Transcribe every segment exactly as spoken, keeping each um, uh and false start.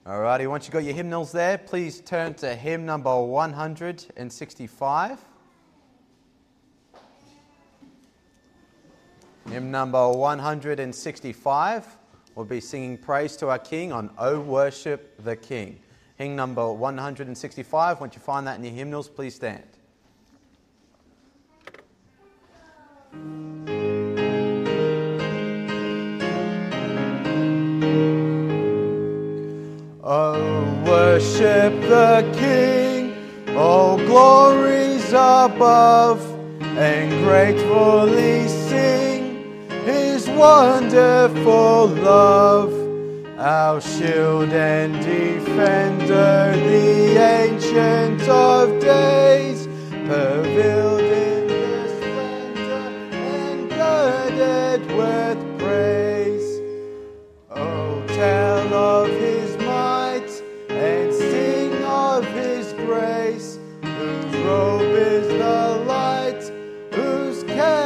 Alrighty, once you've got your hymnals there, please turn to hymn number one hundred sixty-five. Hymn number one hundred sixty-five. We'll be singing praise to our King on O Worship the King. Hymn number one hundred sixty-five. Once you find that in your hymnals, please stand. Oh, worship the King, all glories above, and gratefully sing His wonderful love. Our shield and defender, the Ancient of Days, prevailed in the splendor and girded with praise. Oh, tell of His might and sing of His grace, whose robe is the light, whose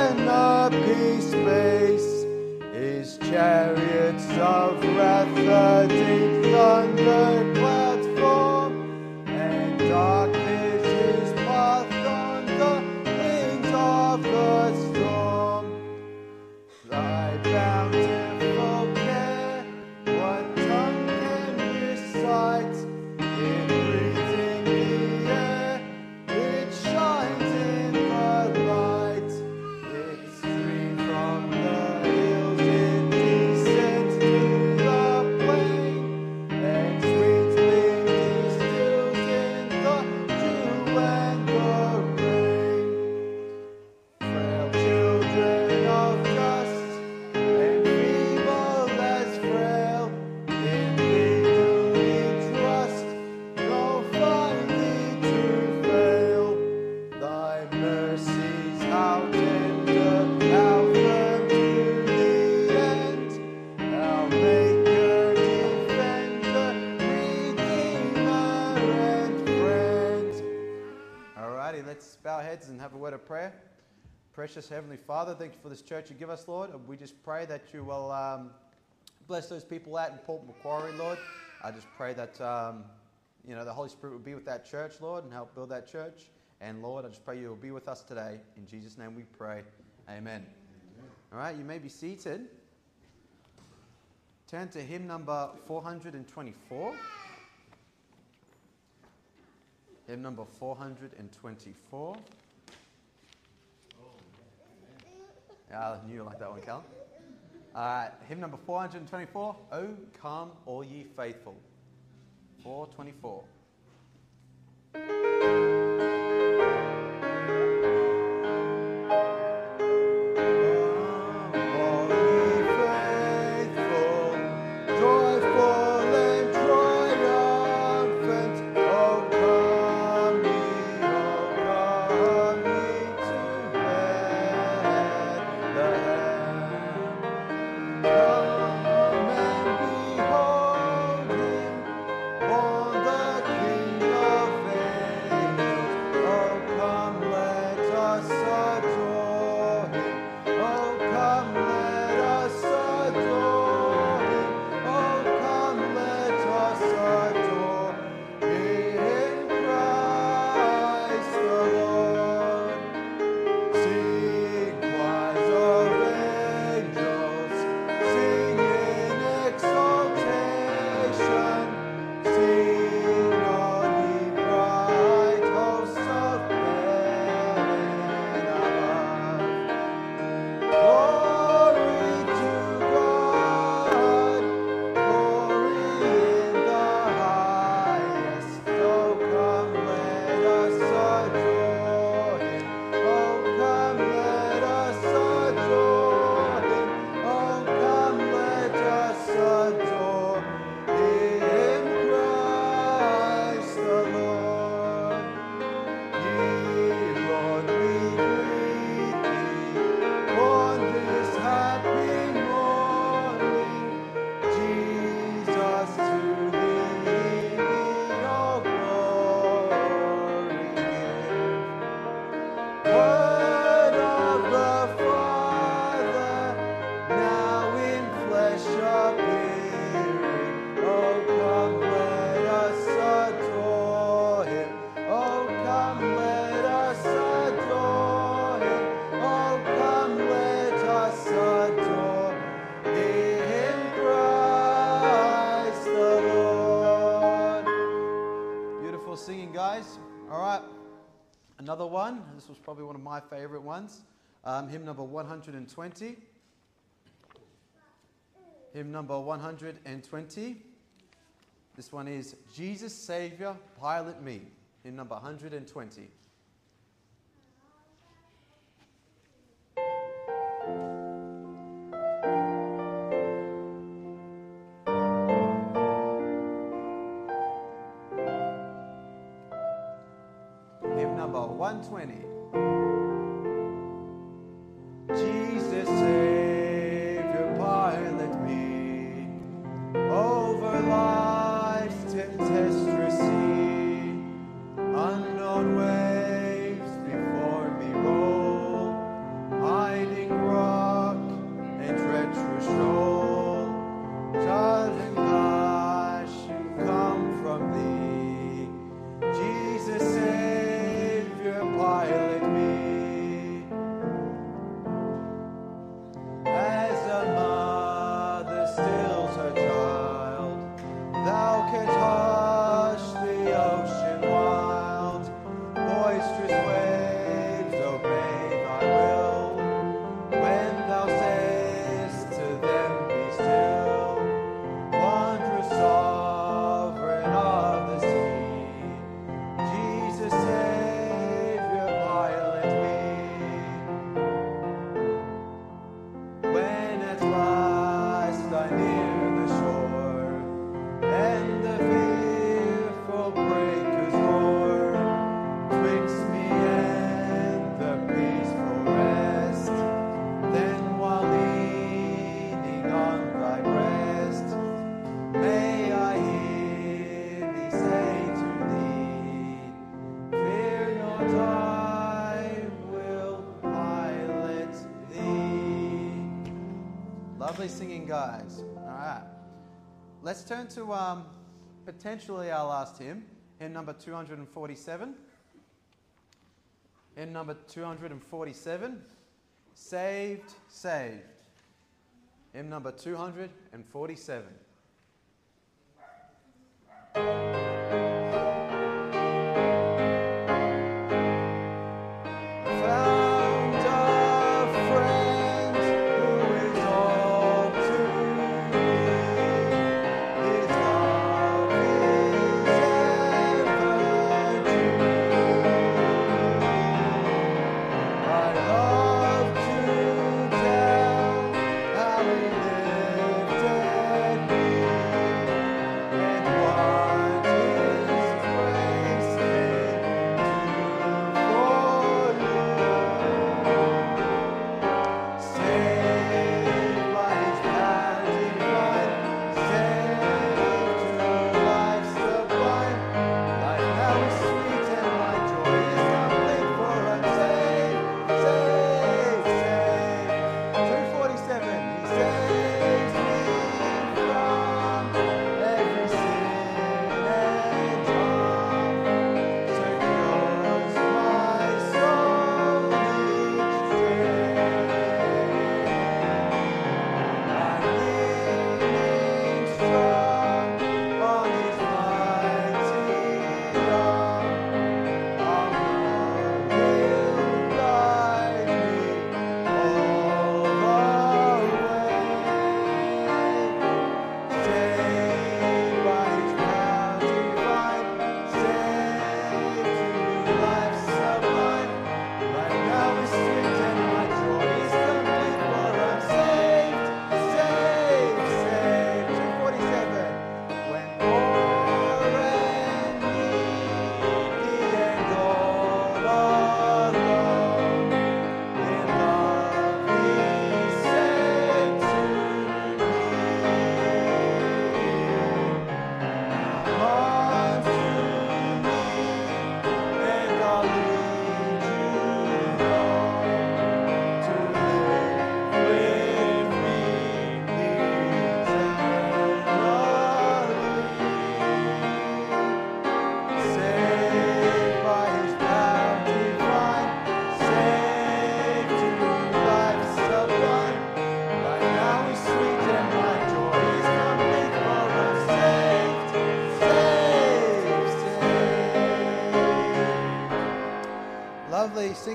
canopy space, His chariots of wrath the deep thunder clouds form, and darkness His path on the wings of the storm. Thy bountiful care, what tongue can recite? It breathes in the air, it shines in the light. It streams from the hills, it descends to the plain, and sweetly distills in the dew and the rain. Frail children of dust, and feeble as frail, in Thee do we trust, nor find Thee to fail. Thy mercies how tender, how firm to the end, our Maker, Defender, Redeemer, and Friend. Alrighty, let's bow our heads and have a word of prayer. Precious Heavenly Father, thank you for this church you give us, Lord. We just pray that you will um, bless those people out in Port Macquarie, Lord. I just pray that um, you know the Holy Spirit will be with that church, Lord, and help build that church. And Lord, I just pray you will be with us today. In Jesus' name we pray. Amen. All right, you may be seated. Turn to hymn number four hundred twenty-four. Hymn number four hundred twenty-four. Yeah, I knew you liked that one, Cal. Uh, hymn number four hundred twenty-four, O Come All Ye Faithful. four twenty-four. Come and behold Him, born the King of Ages. guys. All right, another one. This was probably one of my favorite ones. Um, hymn number one hundred twenty. Hymn number one hundred twenty. This one is Jesus Savior, Pilot Me. Hymn number one hundred twenty. Hymn number one twenty. Jesus Savior, pilot me over life's tempestuous sea. Unknown waves before me roll, hiding rock and treacherous shoal. Judge and passion come from thee. Jesus Savior, pilot me. As a mother stills her child, thou canst hush the ocean wild. Boisterous waves obey thy will, when thou sayest to them, be still. Wondrous sovereign of the sea, Jesus Savior, pilot me. When at last I near the shore, and the fearful breakers roar, twixt me and the peaceful rest, then while leaning on thy breast, may I hear thee say to thee, fear not, I will pilot thee. Lovely singing, guys. All right. Let's turn to um, potentially our last hymn, hymn number two hundred forty-seven. Hymn number two hundred forty-seven, Saved, Saved. Hymn number two hundred forty-seven. Found a friend who is all to me. His love is ever true. I love to tell how he lifted me.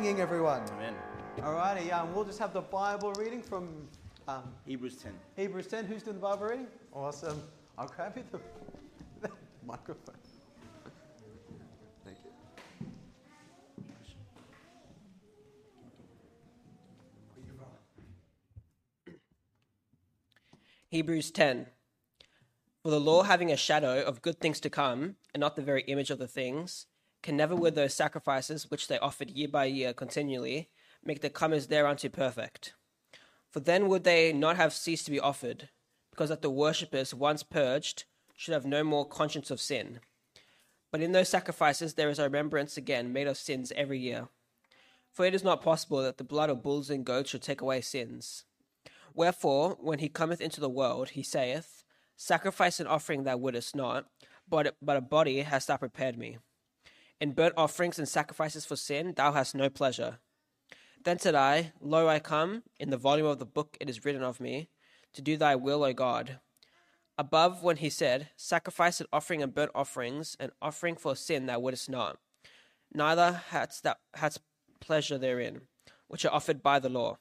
singing, everyone. Amen. Alrighty, um, we'll just have the Bible reading from um, Hebrews ten. Hebrews ten. Who's doing the Bible reading? Awesome. I'll grab you the, the microphone. Thank you. Hebrews ten. For the law, having a shadow of good things to come, and not the very image of the things, can never with those sacrifices which they offered year by year continually, make the comers thereunto perfect. For then would they not have ceased to be offered, because that the worshippers, once purged, should have no more conscience of sin. But in those sacrifices there is a remembrance again made of sins every year. For it is not possible that the blood of bulls and goats should take away sins. Wherefore, when he cometh into the world, he saith, Sacrifice and offering thou wouldest not, but, but a body hast thou prepared me. In burnt offerings and sacrifices for sin thou hast no pleasure. Then said I, Lo, I come, in the volume of the book it is written of me, to do thy will, O God. Above, when he said, Sacrifice and offering and burnt offerings, and offering for sin thou wouldest not, neither hadst thou hadst pleasure therein, which are offered by the law.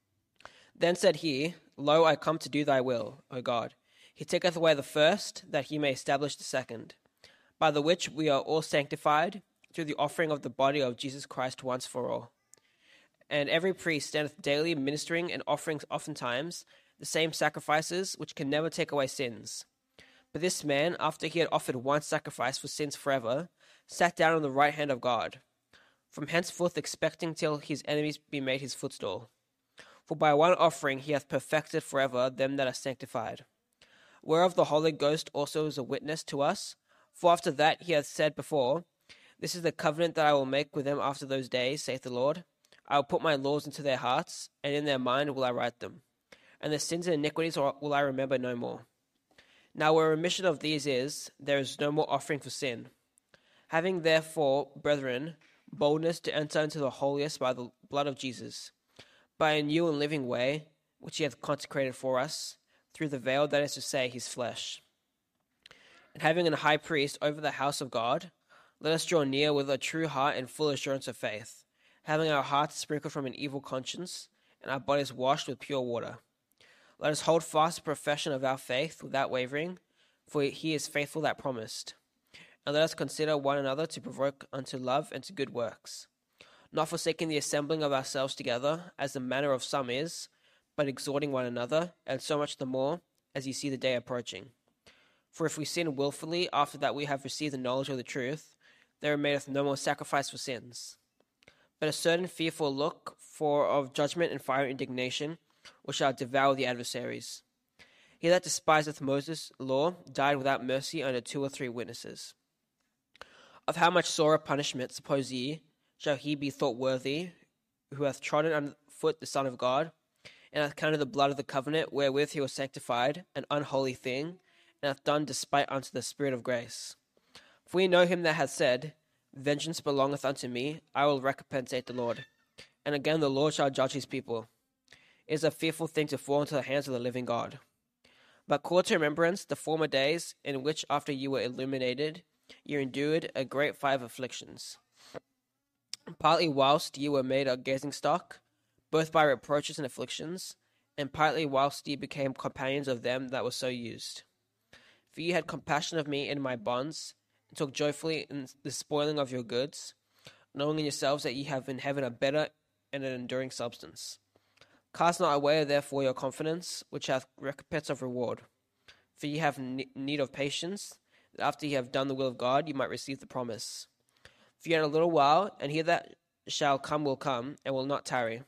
Then said he, Lo, I come to do thy will, O God. He taketh away the first, that he may establish the second, by the which we are all sanctified, through the offering of the body of Jesus Christ once for all. And every priest standeth daily ministering and offering oftentimes the same sacrifices, which can never take away sins. But this man, after he had offered one sacrifice for sins forever, sat down on the right hand of God, from henceforth expecting till his enemies be made his footstool. For by one offering he hath perfected forever them that are sanctified. Whereof the Holy Ghost also is a witness to us, for after that he hath said before, This is the covenant that I will make with them after those days, saith the Lord. I will put my laws into their hearts, and in their mind will I write them. And the sins and iniquities will I remember no more. Now where remission of these is, there is no more offering for sin. Having therefore, brethren, boldness to enter into the holiest by the blood of Jesus, by a new and living way, which he hath consecrated for us, through the veil, that is to say, his flesh. And having a high priest over the house of God, let us draw near with a true heart and full assurance of faith, having our hearts sprinkled from an evil conscience, and our bodies washed with pure water. Let us hold fast the profession of our faith without wavering, for he is faithful that promised. And let us consider one another to provoke unto love and to good works, not forsaking the assembling of ourselves together, as the manner of some is, but exhorting one another, and so much the more, as ye see the day approaching. For if we sin wilfully after that we have received the knowledge of the truth, there remaineth no more sacrifice for sins, but a certain fearful look for of judgment and fiery indignation, which shall devour the adversaries. He that despiseth Moses' law died without mercy under two or three witnesses. Of how much sorer punishment, suppose ye, shall he be thought worthy, who hath trodden under foot the Son of God, and hath counted the blood of the covenant wherewith he was sanctified an unholy thing, and hath done despite unto the Spirit of grace. For we know him that hath said, Vengeance belongeth unto me, I will recompense, saith the Lord. And again the Lord shall judge his people. It is a fearful thing to fall into the hands of the living God. But call to remembrance the former days, in which after you were illuminated, you endured a great fire of afflictions, partly whilst ye were made a gazing stock, both by reproaches and afflictions, and partly whilst ye became companions of them that were so used. For ye had compassion of me in my bonds, and took joyfully in the spoiling of your goods, knowing in yourselves that ye have in heaven a better and an enduring substance. Cast not away therefore your confidence, which hath recompense of reward. For ye have need of patience, that after ye have done the will of God, ye might receive the promise. For yet a little while, and he that shall come will come, and will not tarry.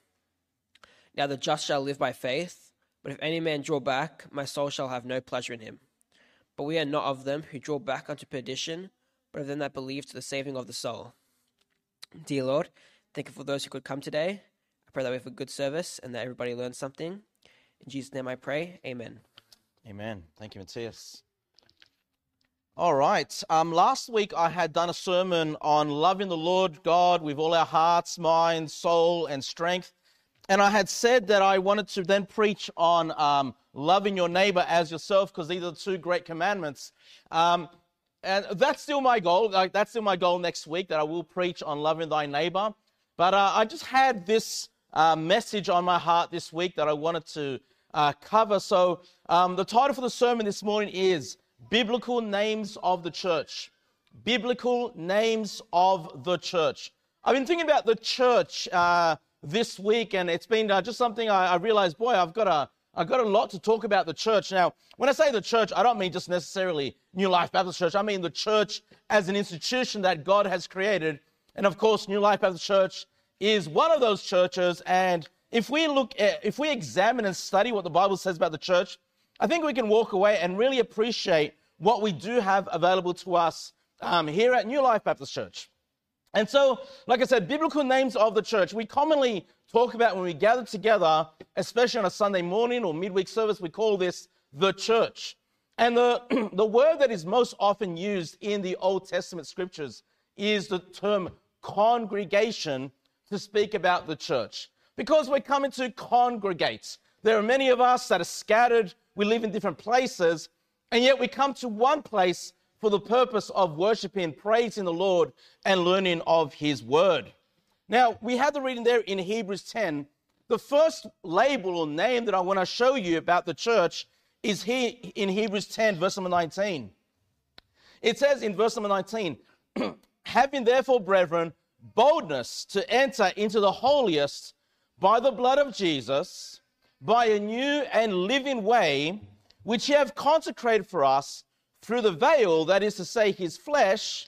Now the just shall live by faith, but if any man draw back, my soul shall have no pleasure in him. But we are not of them who draw back unto perdition, but of them that believe to the saving of the soul. Dear Lord, thank you for those who could come today. I pray that we have a good service and that everybody learns something. In Jesus' name I pray, amen. Amen. Thank you, Matthias. All right. Um, last week I had done a sermon on loving the Lord God with all our hearts, mind, soul, and strength. And I had said that I wanted to then preach on um, loving your neighbor as yourself, because these are the two great commandments. Um, and that's still my goal. Like, that's still my goal next week, that I will preach on loving thy neighbor. But uh, I just had this uh, message on my heart this week that I wanted to uh, cover. So um, the title for the sermon this morning is Biblical Names of the Church. Biblical Names of the Church. I've been thinking about the church uh, this week, and it's been uh, just something I, I realized, boy, I've got a I've got a lot to talk about the church. Now, when I say the church, I don't mean just necessarily New Life Baptist Church. I mean the church as an institution that God has created. And of course, New Life Baptist Church is one of those churches. And if we look at, if we examine and study what the Bible says about the church, I think we can walk away and really appreciate what we do have available to us um, here at New Life Baptist Church. And so, like I said, biblical names of the church. We commonly talk about when we gather together, especially on a Sunday morning or midweek service, we call this the church. And the, the word that is most often used in the Old Testament scriptures is the term congregation to speak about the church. Because we're coming to congregate. There are many of us that are scattered. We live in different places. And yet we come to one place for the purpose of worshiping, praising the Lord, and learning of his word. Now, we have the reading there in Hebrews ten. The first label or name that I want to show you about the church is here in Hebrews ten, verse number nineteen. It says in verse number nineteen, having therefore, brethren, boldness to enter into the holiest by the blood of Jesus, by a new and living way, which he have consecrated for us through the veil, that is to say, his flesh,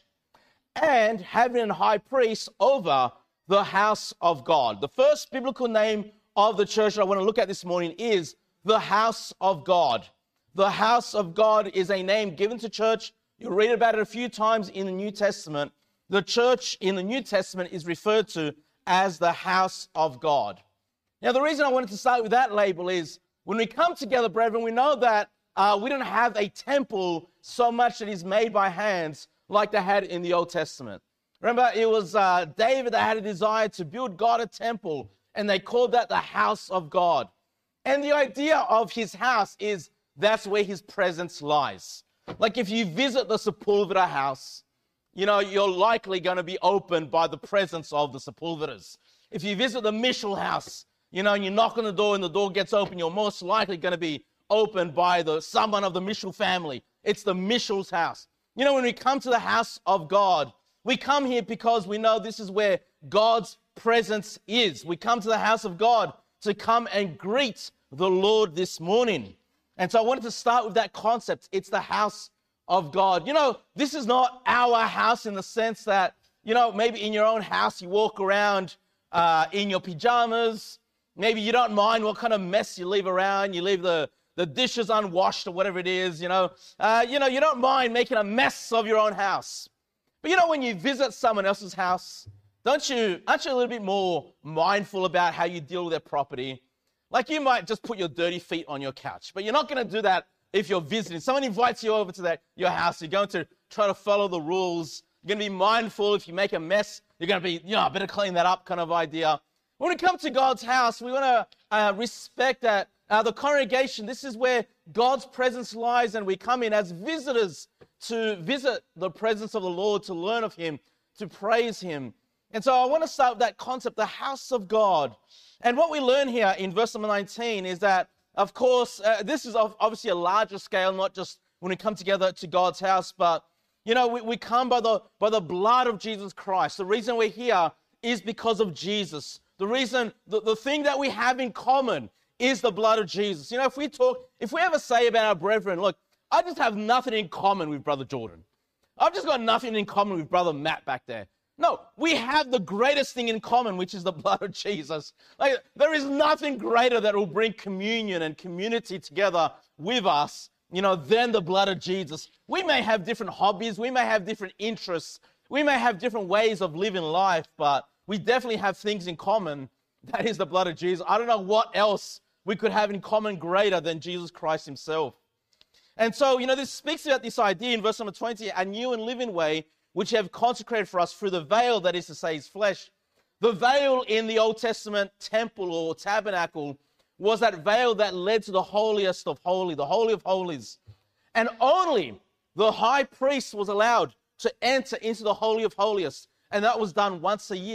and having a high priest over the house of God. The first biblical name of the church that I want to look at this morning is the house of God. The house of God is a name given to church. You'll read about it a few times in the New Testament. The church in the New Testament is referred to as the house of God. Now, the reason I wanted to start with that label is when we come together, brethren, we know that Uh, we don't have a temple so much that is made by hands like they had in the Old Testament. Remember, it was uh, David that had a desire to build God a temple, and they called that the house of God. And the idea of his house is that's where his presence lies. Like if you visit the Sepulveda house, you know, you're likely going to be opened by the presence of the Sepulvedas. If you visit the Mitchell house, you know, and you knock on the door and the door gets open, you're most likely going to be opened by the someone of the Mitchell family. It's the Mitchell's house. You know, when we come to the house of God, we come here because we know this is where God's presence is. We come to the house of God to come and greet the Lord this morning. And so I wanted to start with that concept. It's the house of God. You know, this is not our house in the sense that, you know, maybe in your own house you walk around uh, in your pajamas. Maybe you don't mind what kind of mess you leave around. You leave the the dishes unwashed or whatever it is, you know. Uh, you know, you don't mind making a mess of your own house. But you know, when you visit someone else's house, don't you, aren't you a little bit more mindful about how you deal with their property? Like you might just put your dirty feet on your couch, but you're not going to do that if you're visiting. Someone invites you over to that, your house, you're going to try to follow the rules. You're going to be mindful. If you make a mess, you're going to be, you know, I better clean that up kind of idea. When we come to God's house, we want to uh, respect that Uh, the congregation, this is where God's presence lies, and we come in as visitors to visit the presence of the Lord, to learn of him, to praise him. And so I want to start with that concept, the house of God. And what we learn here in verse number nineteen is that, of course, uh, this is obviously a larger scale, not just when we come together to God's house, but, you know, we, we come by the, by the blood of Jesus Christ. The reason we're here is because of Jesus. The reason, the, the thing that we have in common is the blood of Jesus. You know, if we talk, if we ever say about our brethren, look, I just have nothing in common with Brother Jordan. I've just got nothing in common with Brother Matt back there. No, we have the greatest thing in common, which is the blood of Jesus. Like, there is nothing greater that will bring communion and community together with us, you know, than the blood of Jesus. We may have different hobbies. We may have different interests. We may have different ways of living life, but we definitely have things in common. That is the blood of Jesus. I don't know what else we could have in common greater than Jesus Christ himself. And so, you know, this speaks about this idea in verse number twenty, a new and living way, which you have consecrated for us through the veil, that is to say, his flesh. The veil in the Old Testament temple or tabernacle was that veil that led to the holiest of holy, the holy of holies. And only the high priest was allowed to enter into the holy of holiest. And that was done once a year.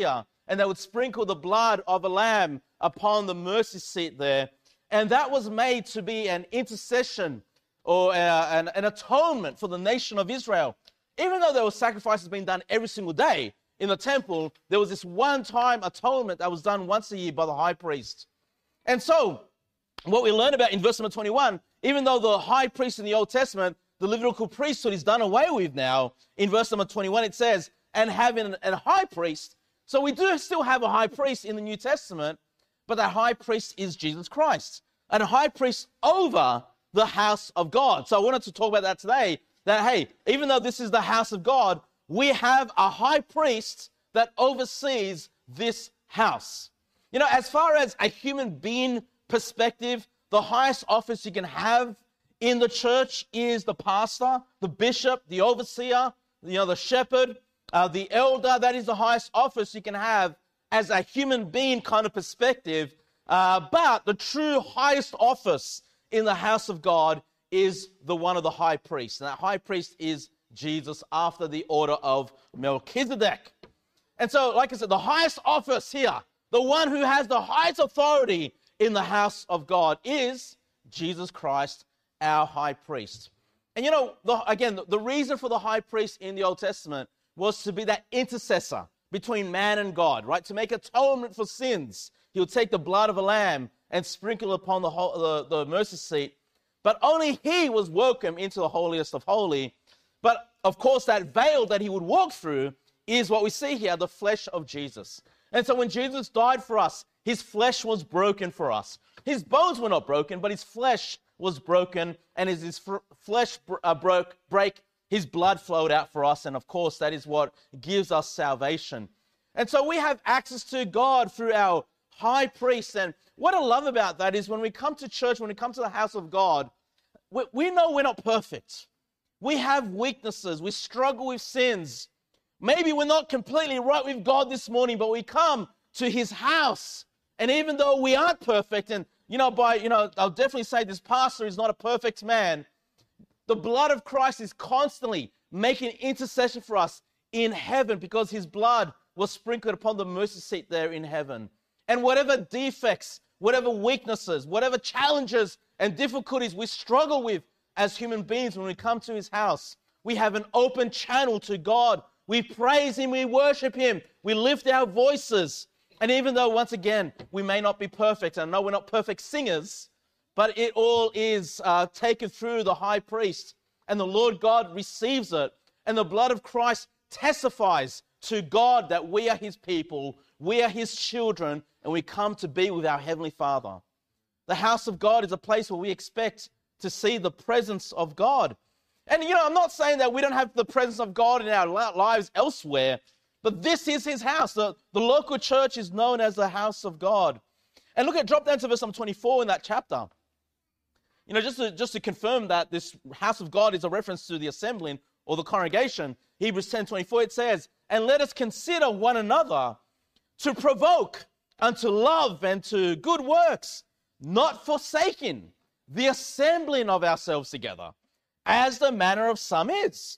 and they would sprinkle the blood of a lamb upon the mercy seat there. And that was made to be an intercession or uh, an, an atonement for the nation of Israel. Even though there were sacrifices being done every single day in the temple, there was this one-time atonement that was done once a year by the high priest. And so, what we learn about in verse number twenty-one, even though the high priest in the Old Testament, the Levitical priesthood is done away with now, in verse number twenty-one it says, and having a high priest. So we do still have a high priest in the New Testament, but that high priest is Jesus Christ, and a high priest over the house of God. So I wanted to talk about that today, that, hey, even though this is the house of God, we have a high priest that oversees this house. You know, as far as a human being perspective, the highest office you can have in the church is the pastor, the bishop, the overseer, you know, the shepherd, uh, the elder. That is the highest office you can have as a human being kind of perspective. Uh, but the true highest office in the house of God is the one of the high priests. And that high priest is Jesus after the order of Melchizedek. And so, like I said, the highest office here, the one who has the highest authority in the house of God is Jesus Christ, our high priest. And you know, the, again, the, the reason for the high priest in the Old Testament was to be that intercessor between man and God, right? To make atonement for sins. He would take the blood of a lamb and sprinkle upon the, whole, the, the mercy seat. But only he was welcome into the holiest of holy. But of course, that veil that he would walk through is what we see here, the flesh of Jesus. And so when Jesus died for us, his flesh was broken for us. His bones were not broken, but his flesh was broken. And as his f- flesh br- uh, broke, break, his blood flowed out for us. And of course, that is what gives us salvation. And so we have access to God through our high priest. And what I love about that is when we come to church, when we come to the house of God, we, we know we're not perfect. We have weaknesses. We struggle with sins. Maybe we're not completely right with God this morning, but we come to his house. And even though we aren't perfect, and, you know, by, you know, I'll definitely say this pastor is not a perfect man, the blood of Christ is constantly making intercession for us in heaven because his blood was sprinkled upon the mercy seat there in heaven. And whatever defects, whatever weaknesses, whatever challenges and difficulties we struggle with as human beings when we come to his house, we have an open channel to God. We praise him, we worship him, we lift our voices. And even though, once again, we may not be perfect, and I know we're not perfect singers, but it all is uh, taken through the high priest, and the Lord God receives it, and the blood of Christ testifies to God that we are his people, we are his children, and we come to be with our Heavenly Father. The house of God is a place where we expect to see the presence of God. And, you know, I'm not saying that we don't have the presence of God in our lives elsewhere, but this is his house. The, the local church is known as the house of God. And look at, drop down to verse number twenty-four in that chapter. You know, just to, just to confirm that this house of God is a reference to the assembling or the congregation, Hebrews ten twenty-four, it says, and let us consider one another to provoke unto love and to good works, not forsaking the assembling of ourselves together, as the manner of some is,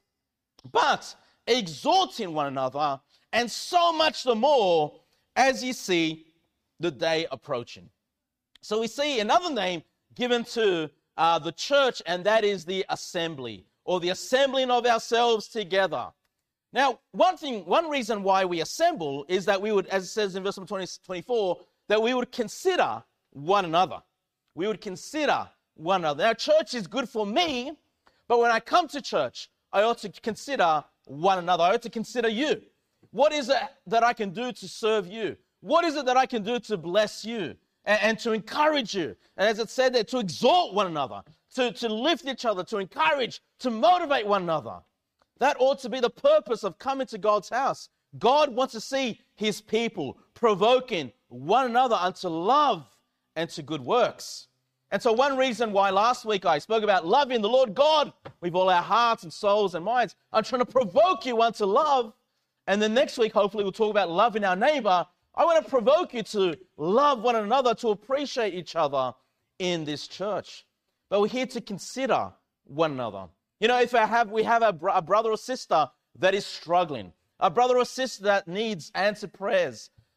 but exhorting one another, and so much the more as ye see the day approaching. So we see another name given to uh, the church, and that is the assembly, or the assembling of ourselves together. Now, one thing, one reason why we assemble is that we would, as it says in verse twenty, twenty-four, that we would consider one another. We would consider one another. Now, church is good for me, but when I come to church, I ought to consider one another. I ought to consider you. What is it that I can do to serve you? What is it that I can do to bless you and, and to encourage you? And as it said there, to exhort one another, to, to lift each other, to encourage, to motivate one another. That ought to be the purpose of coming to God's house. God wants to see his people provoking one another unto love and to good works. And so one reason why last week I spoke about loving the Lord God with all our hearts and souls and minds, I'm trying to provoke you unto love. And then next week, hopefully, we'll talk about loving our neighbor. I want to provoke you to love one another, to appreciate each other in this church. But we're here to consider one another. You know, if I have, we have a, br- a brother or sister that is struggling, a brother or sister that needs answered prayers,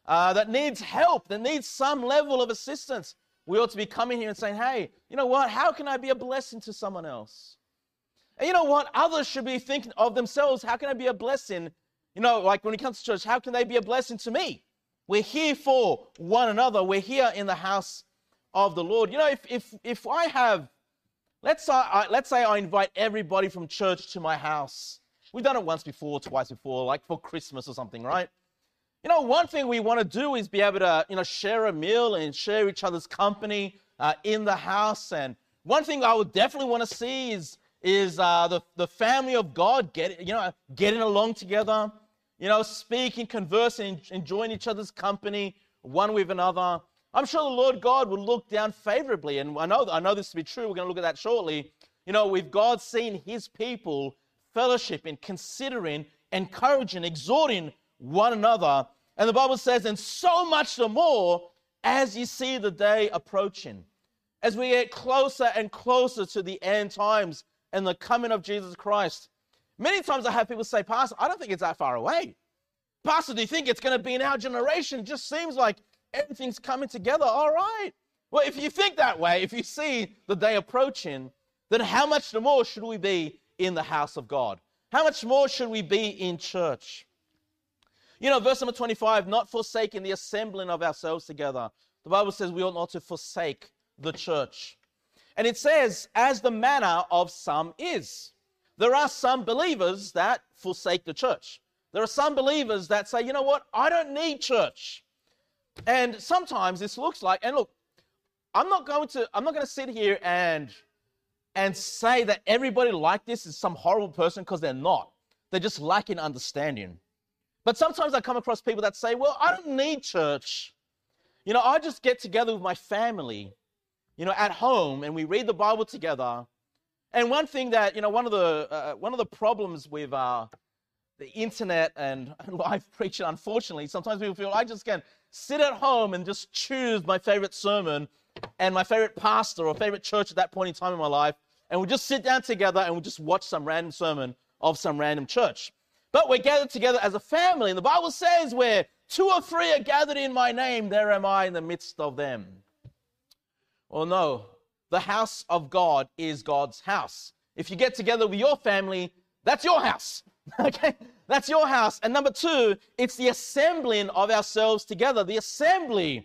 uh, that needs help, that needs some level of assistance, we ought to be coming here and saying, hey, you know what? How can I be a blessing to someone else? And you know what? Others should be thinking of themselves, how can I be a blessing? You know, like when it comes to church, how can they be a blessing to me? We're here for one another. We're here in the house of the Lord. You know, if if if I have, let's say, I, let's say I invite everybody from church to my house. We've done it once before, twice before, like for Christmas or something, right? You know, one thing we want to do is be able to, you know, share a meal and share each other's company uh, in the house. And one thing I would definitely want to see is is uh, the the family of God get you know getting along together, you know, speaking, conversing, enjoying each other's company, one with another. I'm sure the Lord God will look down favorably, and I know I know this to be true. We're going to look at that shortly. You know, with God seeing His people fellowshipping, considering, encouraging, exhorting one another. And the Bible says, and so much the more as you see the day approaching. As we get closer and closer to the end times and the coming of Jesus Christ. Many times I have people say, Pastor, I don't think it's that far away. Pastor, do you think it's going to be in our generation? It just seems like everything's coming together. All right. Well, if you think that way, if you see the day approaching, then how much more should we be in the house of God? How much more should we be in church? You know, verse number twenty-five, not forsaking the assembling of ourselves together. The Bible says we ought not to forsake the church. And it says, as the manner of some is. There are some believers that forsake the church. There are some believers that say, you know what, I don't need church. And sometimes this looks like, and look, I'm not going to, I'm not going to sit here and, and say that everybody like this is some horrible person, because they're not. They're just lacking understanding. But sometimes I come across people that say, well, I don't need church. You know, I just get together with my family, you know, at home, and we read the Bible together. And one thing that, you know, one of the uh, one of the problems with uh, the internet and live preaching, unfortunately, sometimes people feel I just can sit at home and just choose my favorite sermon and my favorite pastor or favorite church at that point in time in my life, and we'll just sit down together and we'll just watch some random sermon of some random church. But we're gathered together as a family, and the Bible says where two or three are gathered in my name, there am I in the midst of them. Well, no, the house of God is God's house. If you get together with your family, that's your house, okay? That's your house. And number two, it's the assembling of ourselves together. The assembly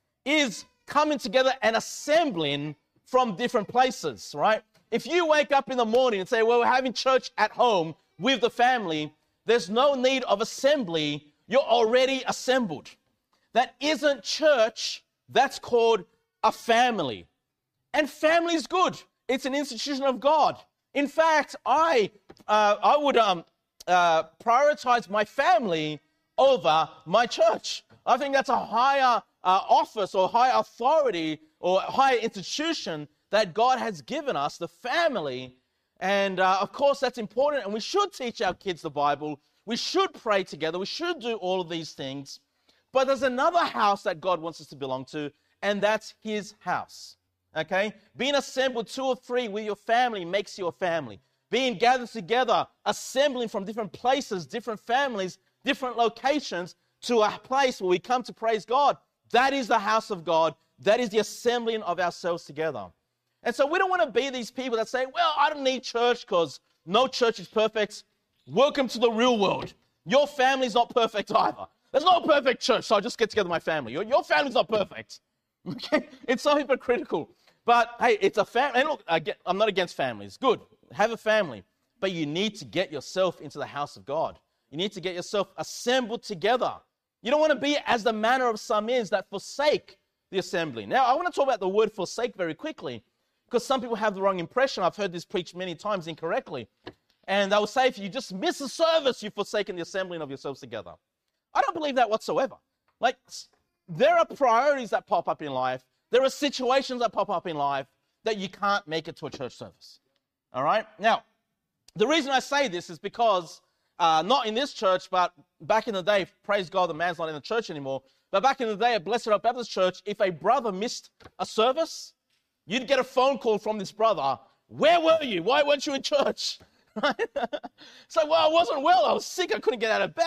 is coming together and assembling from different places, right? If you wake up in the morning and say, well, we're having church at home with the family, there's no need of assembly. You're already assembled. That isn't church. That's called a family. And family is good. It's an institution of God. In fact, I uh, I would um, uh, prioritize my family over my church. I think that's a higher uh, office or higher authority or higher institution that God has given us, the family. And uh, of course, that's important, and we should teach our kids the Bible. We should pray together. We should do all of these things. But there's another house that God wants us to belong to, and that's His house. Okay? Being assembled two or three with your family makes you a family. Being gathered together, assembling from different places, different families, different locations to a place where we come to praise God, that is the house of God. That is the assembling of ourselves together. And so we don't want to be these people that say, well, I don't need church because no church is perfect. Welcome to the real world. Your family's not perfect either. There's no perfect church, so I'll just get together with my family. Your, your family's not perfect. Okay? It's so hypocritical. But hey, it's a family. And look, I get, I'm not against families. Good. Have a family. But you need to get yourself into the house of God. You need to get yourself assembled together. You don't want to be as the manner of some is that forsake the assembly. Now, I want to talk about the word forsake very quickly, because some people have the wrong impression. I've heard this preached many times incorrectly. And they will say, if you just miss a service, you've forsaken the assembling of yourselves together. I don't believe that whatsoever. Like, there are priorities that pop up in life. There are situations that pop up in life that you can't make it to a church service. All right? Now, the reason I say this is because, uh, not in this church, but back in the day, praise God, the man's not in the church anymore. But back in the day at Blessed Hope Baptist Church, if a brother missed a service, you'd get a phone call from this brother. Where were you? Why weren't you in church? It's like, well, I wasn't well. I was sick. I couldn't get out of bed.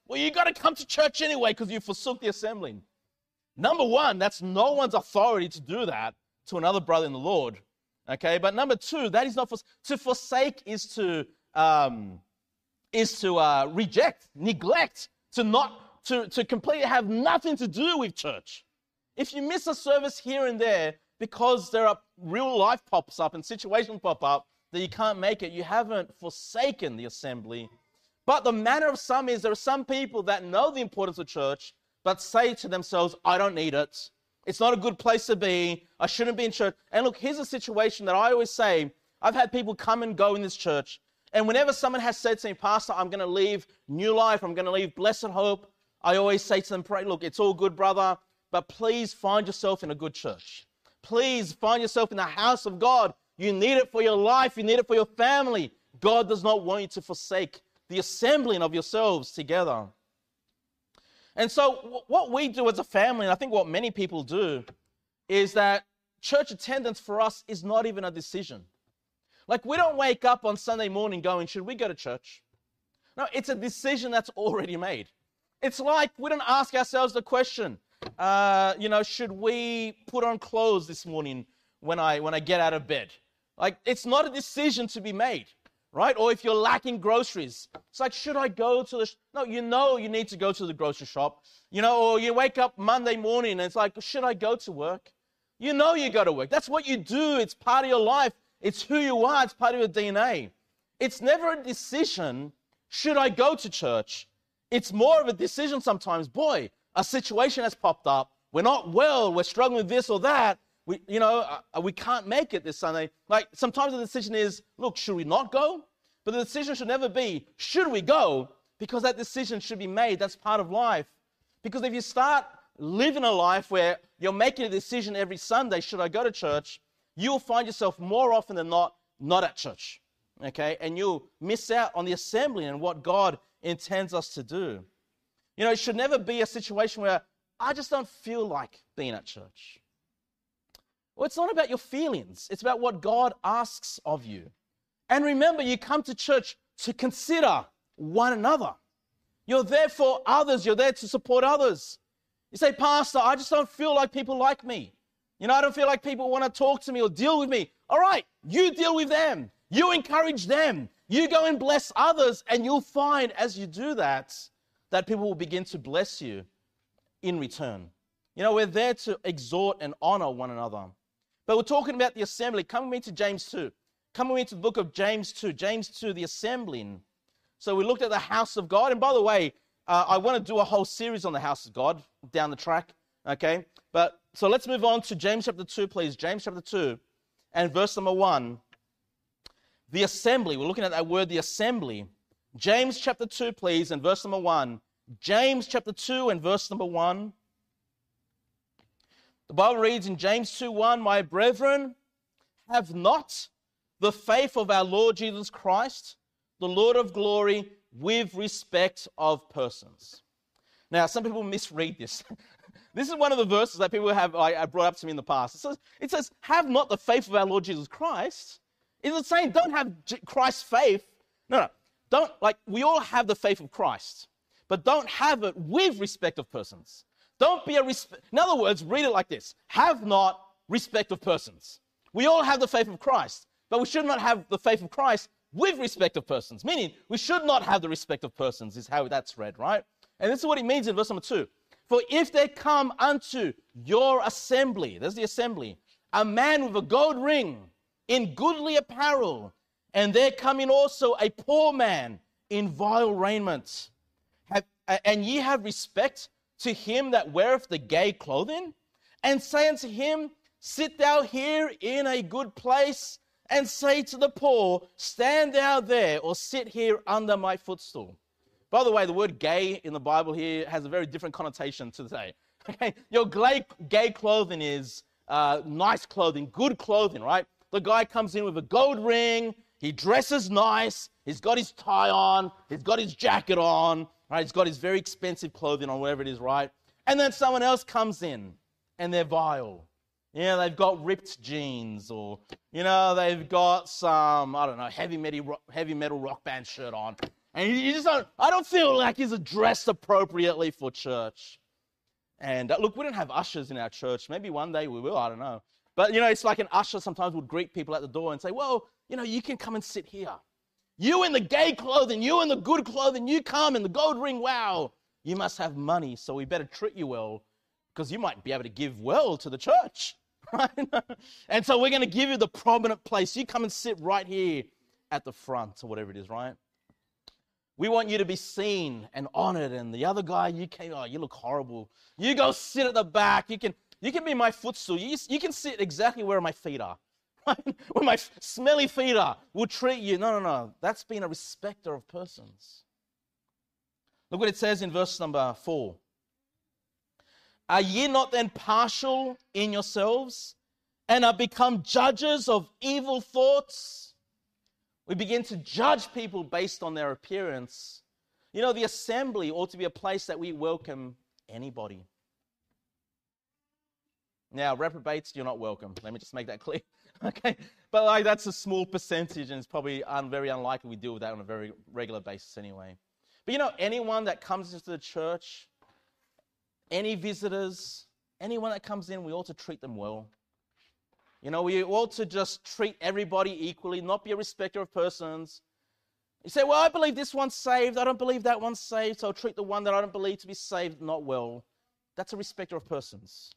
well, you got to come to church anyway because you forsook the assembling. Number one, that's no one's authority to do that to another brother in the Lord. Okay, but number two, that is not for, to forsake is to um, is to uh, reject, neglect, to not to to completely have nothing to do with church. If you miss a service here and there because there are real life pops up and situations pop up that you can't make it, you haven't forsaken the assembly. But the manner of some is there are some people that know the importance of church, but say to themselves, I don't need it. It's not a good place to be. I shouldn't be in church. And look, here's a situation that I always say. I've had people come and go in this church. And whenever someone has said to me, Pastor, I'm going to leave New Life, I'm going to leave Blessed Hope, I always say to them, pray, look, it's all good, brother, but please find yourself in a good church. Please find yourself in the house of God. You need it for your life. You need it for your family. God does not want you to forsake the assembling of yourselves together. And so what we do as a family, and I think what many people do, is that church attendance for us is not even a decision. Like, we don't wake up on Sunday morning going, should we go to church? No, it's a decision that's already made. It's like we don't ask ourselves the question, uh, you know, should we put on clothes this morning when I when I get out of bed? Like, it's not a decision to be made. Right? Or if you're lacking groceries, it's like, should I go to the... Sh-? No, you know you need to go to the grocery shop. You know, or you wake up Monday morning and it's like, should I go to work? You know you go to work. That's what you do. It's part of your life. It's who you are. It's part of your D N A. It's never a decision, should I go to church? It's more of a decision sometimes. Boy, a situation has popped up. We're not well. We're struggling with this or that. We, you know, uh, we can't make it this Sunday. Like, sometimes the decision is, look, should we not go? But the decision should never be, should we go? Because that decision should be made. That's part of life. Because if you start living a life where you're making a decision every Sunday, should I go to church? You'll find yourself more often than not, not at church. Okay? And you'll miss out on the assembly and what God intends us to do. You know, it should never be a situation where I just don't feel like being at church. Well, it's not about your feelings. It's about what God asks of you. And remember, you come to church to consider one another. You're there for others. You're there to support others. You say, Pastor, I just don't feel like people like me. You know, I don't feel like people want to talk to me or deal with me. All right, you deal with them. You encourage them. You go and bless others, and you'll find as you do that, that people will begin to bless you in return. You know, we're there to exhort and honor one another. But we're talking about the assembly. Come with me to James two. Come with me to the book of James two. James two, the assembling. So we looked at the house of God. And by the way, uh, I want to do a whole series on the house of God down the track. Okay? But so let's move on to James chapter two, please. James chapter two and verse number one. The assembly. We're looking at that word, the assembly. James chapter two, please, and verse number one. James chapter two and verse number one. The Bible reads in James two one, my brethren, have not the faith of our Lord Jesus Christ, the Lord of glory, with respect of persons. Now, some people misread this. This is one of the verses that people have I, brought up to me in the past. It says, it says, have not the faith of our Lord Jesus Christ. It's saying don't have Christ's faith. No, no. Don't, like, we all have the faith of Christ, but don't have it with respect of persons. Don't be a respect. In other words, read it like this. Have not respect of persons. We all have the faith of Christ, but we should not have the faith of Christ with respect of persons. Meaning, we should not have the respect of persons is how that's read, right? And this is what it means in verse number two. For if there come unto your assembly, there's the assembly, a man with a gold ring in goodly apparel, and there come in also a poor man in vile raiment, have, and ye have respect to him that weareth the gay clothing, and say unto him, sit thou here in a good place, and say to the poor, stand thou there, or sit here under my footstool. By the way, the word gay in the Bible here has a very different connotation to today. Okay, your gay, gay clothing is uh, nice clothing, good clothing, right? The guy comes in with a gold ring, he dresses nice, he's got his tie on, he's got his jacket on, right? He's got his very expensive clothing on, whatever it is, right? And then someone else comes in, and they're vile. You know, they've got ripped jeans, or, you know, they've got some, I don't know, heavy metal, heavy metal rock band shirt on. And you just don't, I don't feel like he's dressed appropriately for church. And uh, look, we don't have ushers in our church. Maybe one day we will, I don't know. But, you know, it's like an usher sometimes would greet people at the door and say, well, you know, you can come and sit here. You in the gay clothing, you in the good clothing, you come in the gold ring, wow. You must have money, so we better treat you well because you might be able to give well to the church. Right? And so we're going to give you the prominent place. You come and sit right here at the front or whatever it is, right? We want you to be seen and honored. And the other guy, you came, oh, you look horrible. You go sit at the back. You can, you can be my footstool. You, you can sit exactly where my feet are. Right? Where my smelly feet are. We'll treat you. No, no, no. That's being a respecter of persons. Look what it says in verse number four. Are ye not then partial in yourselves and are become judges of evil thoughts? We begin to judge people based on their appearance. You know, the assembly ought to be a place that we welcome anybody. Now, reprobates, you're not welcome. Let me just make that clear. Okay? But like that's a small percentage, and it's probably un- very unlikely we deal with that on a very regular basis anyway. But you know, anyone that comes into the church, any visitors, anyone that comes in, we ought to treat them well. You know, we ought to just treat everybody equally, not be a respecter of persons. You say, well, I believe this one's saved. I don't believe that one's saved, so I'll treat the one that I don't believe to be saved not well. That's a respecter of persons.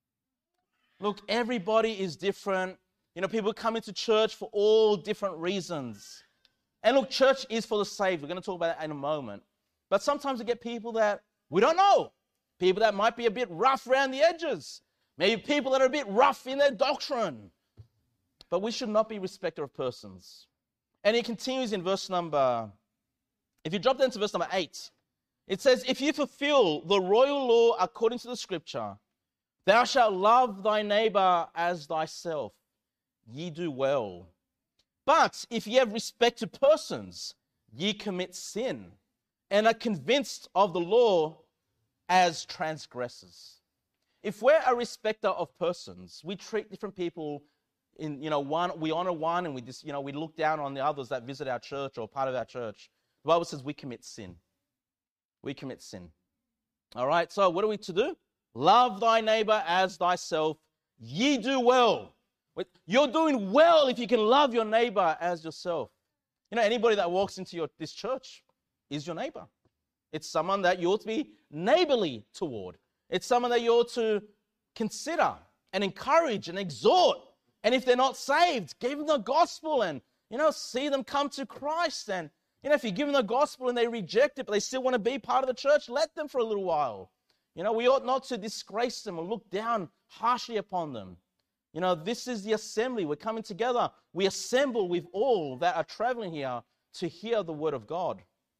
Look, everybody is different. You know, people come into church for all different reasons. And look, church is for the saved. We're going to talk about that in a moment. But sometimes we get people that we don't know. People that might be a bit rough around the edges. Maybe people that are a bit rough in their doctrine. But we should not be respecter of persons. And it continues in verse number, if you drop down to verse number eight, it says, if you fulfill the royal law according to the scripture, thou shalt love thy neighbor as thyself. Ye do well. But if ye have respect to persons, ye commit sin, and are convinced of the law as transgressors. If we're a respecter of persons, we treat different people in, you know, one, we honor one and we just, you know, we look down on the others that visit our church or part of our church. The Bible says we commit sin. We commit sin. All right, so what are we to do? Love thy neighbor as thyself. Ye do well. You're doing well if you can love your neighbor as yourself. You know, anybody that walks into your this church is your neighbor. It's someone that you ought to be neighborly toward. It's someone that you ought to consider and encourage and exhort. And if they're not saved, give them the gospel and, you know, see them come to Christ. And, you know, if you give them the gospel and they reject it, but they still want to be part of the church, let them for a little while. You know, we ought not to disgrace them or look down harshly upon them. You know, this is the assembly. We're coming together. We assemble with all that are traveling here to hear the word of God.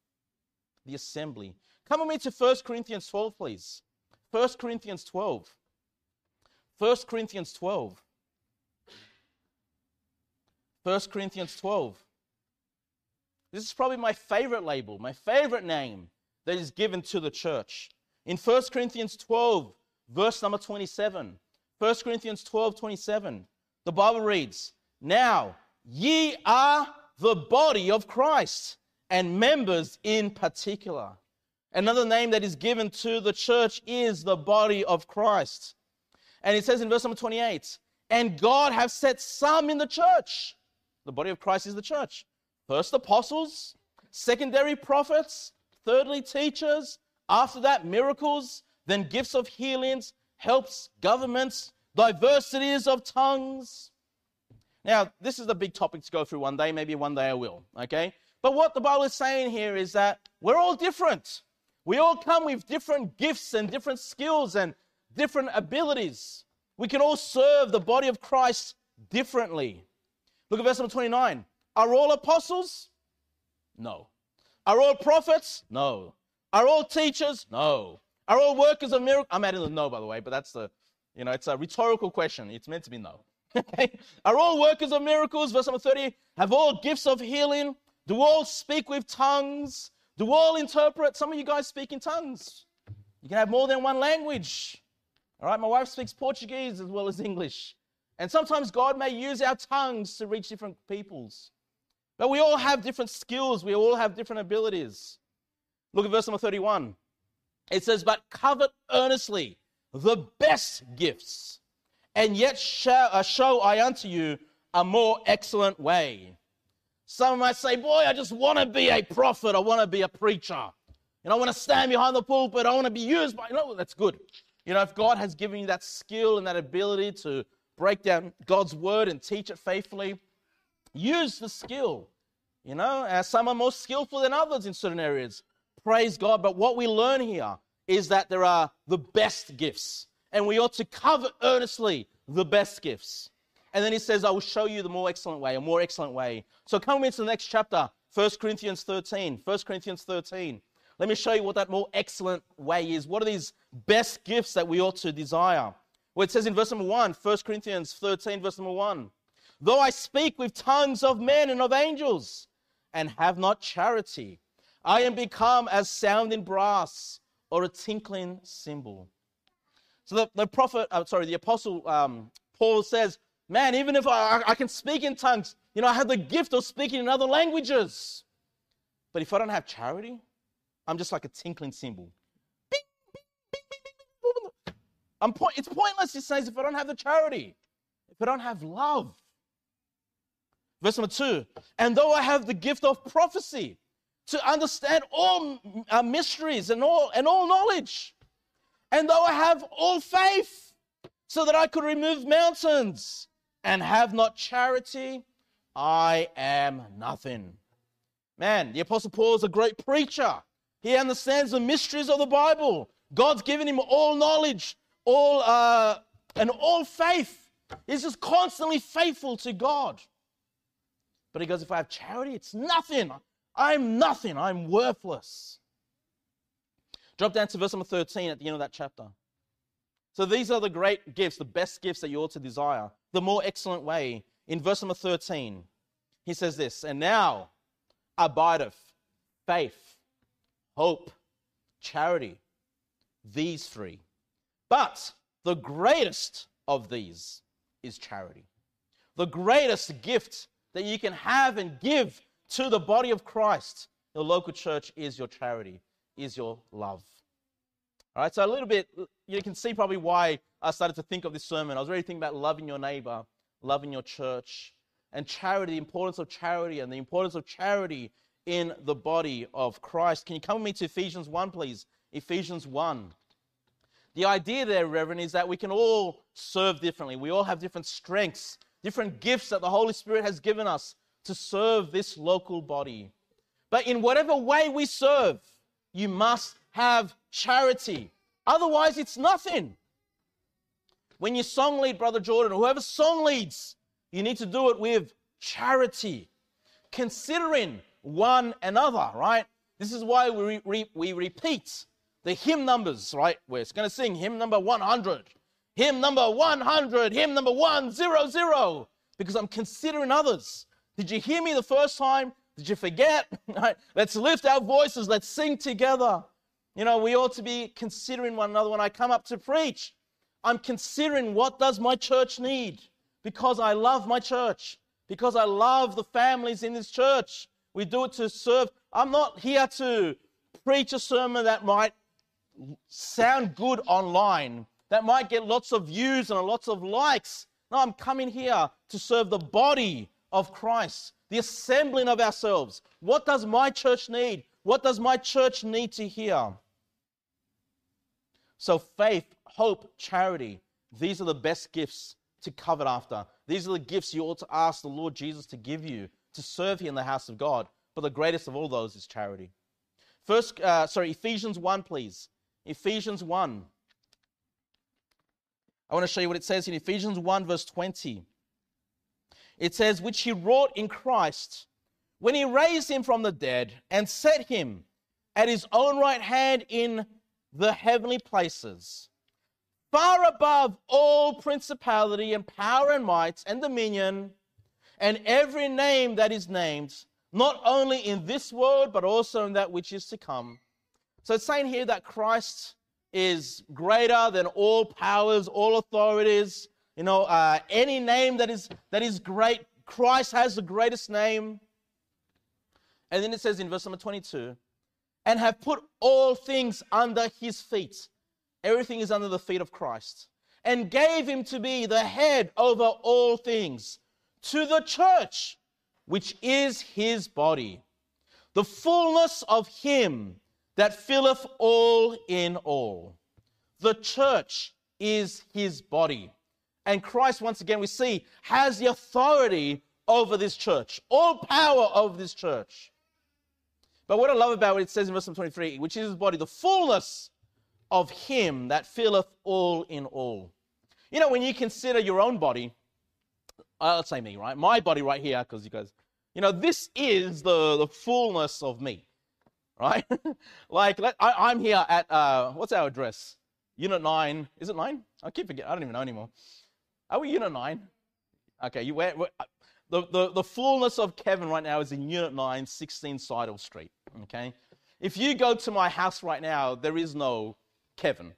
The assembly. Come with me to First Corinthians twelve, please. First Corinthians twelve. First Corinthians twelve. First Corinthians twelve. This is probably my favorite label, my favorite name that is given to the church. In First Corinthians twelve, verse number twenty-seven. First Corinthians twelve, twenty-seven. The Bible reads, now ye are the body of Christ, and members in particular. Another name that is given to the church is the body of Christ. And it says in verse number twenty-eight, and God hath set some in the church. The body of Christ is the church. First apostles, secondary prophets, thirdly teachers, after that miracles, then gifts of healings, helps, governments, diversities of tongues. Now, this is a big topic to go through one day. Maybe one day I will, okay? But what the Bible is saying here is that we're all different. We all come with different gifts and different skills and different abilities. We can all serve the body of Christ differently. Look at verse number twenty-nine. Are all apostles? No. Are all prophets? No. Are all teachers? No. Are all workers of miracles? I'm adding the no, by the way, but that's the, you know, it's a rhetorical question. It's meant to be no. Okay. Are all workers of miracles? Verse number thirty. Have all gifts of healing? Do all speak with tongues? Do all interpret? Some of you guys speak in tongues. You can have more than one language. All right, my wife speaks Portuguese as well as English. And sometimes God may use our tongues to reach different peoples. But we all have different skills. We all have different abilities. Look at verse number thirty-one. It says, but covet earnestly the best gifts, and yet show, uh, show I unto you a more excellent way. Some might say, boy, I just want to be a prophet. I want to be a preacher. And I want to stand behind the pulpit. I want to be used by, no, that's good. You know, if God has given you that skill and that ability to break down God's word and teach it faithfully, use the skill. You know, as some are more skillful than others in certain areas. Praise God. But what we learn here is that there are the best gifts. And we ought to covet earnestly the best gifts. And then he says, I will show you the more excellent way, a more excellent way. So coming into the next chapter, First Corinthians thirteen. First Corinthians thirteen. Let me show you what that more excellent way is. What are these best gifts that we ought to desire? Well, it says in verse number one, First Corinthians thirteen, verse number one. Though I speak with tongues of men and of angels, and have not charity, I am become as sounding brass or a tinkling cymbal. So the, the prophet, uh, sorry, the apostle um, Paul says, man, even if I, I can speak in tongues, you know, I have the gift of speaking in other languages. But if I don't have charity, I'm just like a tinkling cymbal. Bing, bing, bing, bing, bing, bing, bing. I'm po- it's pointless, he says, if I don't have the charity, if I don't have love. Verse number two, and though I have the gift of prophecy, to understand all uh, mysteries and all, and all knowledge, and though I have all faith, so that I could remove mountains, and have not charity, I am nothing. Man, the Apostle Paul is a great preacher. He understands the mysteries of the Bible. God's given him all knowledge, all uh, and all faith. He's just constantly faithful to God. But he goes, if I have charity, it's nothing. I'm nothing. I'm worthless. Drop down to verse number thirteen at the end of that chapter. So these are the great gifts, the best gifts that you ought to desire. The more excellent way. In verse number thirteen, he says this, and now abideth faith, hope, charity, these three. But the greatest of these is charity. The greatest gift that you can have and give to the body of Christ, the local church, is your charity, is your love. All right, so a little bit, you can see probably why I started to think of this sermon. I was really thinking about loving your neighbor, loving your church, and charity, the importance of charity and the importance of charity in the body of Christ. Can you come with me to Ephesians one, please? Ephesians one. The idea there, Reverend, is that we can all serve differently. We all have different strengths, different gifts that the Holy Spirit has given us to serve this local body. But in whatever way we serve, you must have charity. Otherwise, it's nothing. When you song lead, Brother Jordan, or whoever song leads, you need to do it with charity, considering one another, right? This is why we, re- re- we repeat the hymn numbers, right? We're going to sing hymn number one hundred, hymn number one hundred, hymn number one hundred, because I'm considering others. Did you hear me the first time? Did you forget? Right? Let's lift our voices. Let's sing together. You know, we ought to be considering one another. When I come up to preach, I'm considering what does my church need, because I love my church, because I love the families in this church. We do it to serve. I'm not here to preach a sermon that might sound good online, that might get lots of views and lots of likes. No, I'm coming here to serve the body of Christ, the assembling of ourselves. What does my church need? What does my church need to hear? So faith, hope, charity, these are the best gifts to covet after. These are the gifts you ought to ask the Lord Jesus to give you to serve here in the house of God. But the greatest of all those is charity. First, uh, sorry, Ephesians one, please. Ephesians one. I want to show you what it says in Ephesians one, verse twenty. It says, which he wrought in Christ when he raised him from the dead and set him at his own right hand in the heavenly places, far above all principality and power and might and dominion, and every name that is named, not only in this world, but also in that which is to come. So it's saying here that Christ is greater than all powers, all authorities. You know, uh, any name that is that is great, Christ has the greatest name. And then it says in verse number twenty-two, and have put all things under his feet. Everything is under the feet of Christ. And gave him to be the head over all things to the church, which is his body, the fullness of him that filleth all in all. The church is his body. And Christ, once again, we see, has the authority over this church, all power over this church. But what I love about what it says in verse twenty-three, which is his body, the fullness of him that filleth all in all. You know, when you consider your own body, uh, let's say me, right? My body right here, because you guys, you know, this is the, the fullness of me, right? like, let, I, I'm here at, uh, what's our address? Unit nine. Is it nine? I keep forgetting. I don't even know anymore. Are we Unit nine? Okay, you where, where the, the, the fullness of Kevin right now is in Unit nine, sixteen Seidel Street, okay? If you go to my house right now, there is no Kevin.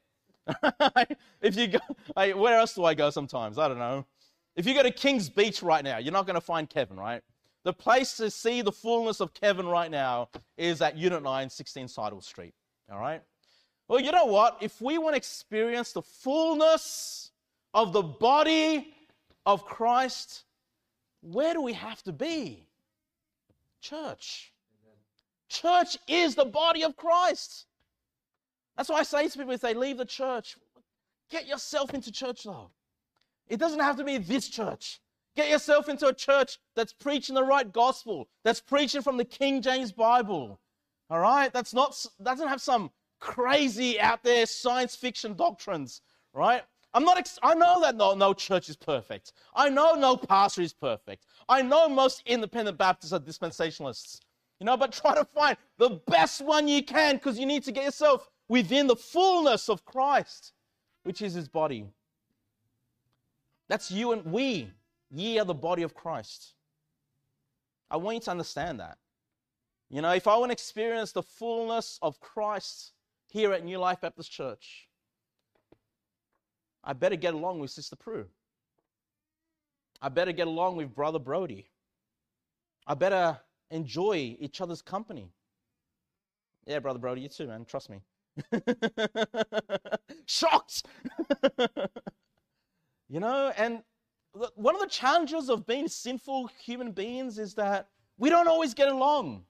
If you go, like, where else do I go sometimes? I don't know. If you go to Kings Beach right now, you're not going to find Kevin, right? The place to see the fullness of Kevin right now is at Unit nine, sixteen Seidel Street, all right? Well, you know what? If we want to experience the fullness of the body of Christ, where do we have to be? Church. Church is the body of Christ. That's why I say to people, if they leave the church, get yourself into church though. It doesn't have to be this church. Get yourself into a church that's preaching the right gospel, that's preaching from the King James Bible. All right? That's not, doesn't have some crazy out there science fiction doctrines, right? I'm not, ex- I know that no, no church is perfect. I know no pastor is perfect. I know most independent Baptists are dispensationalists, you know, but try to find the best one you can because you need to get yourself within the fullness of Christ, which is his body. That's you and we. Ye are the body of Christ. I want you to understand that. You know, if I want to experience the fullness of Christ here at New Life Baptist Church, I better get along with Sister Prue. I better get along with Brother Brody. I better enjoy each other's company. Yeah, Brother Brody, you too, man. Trust me. Shocked! You know, and one of the challenges of being sinful human beings is that we don't always get along.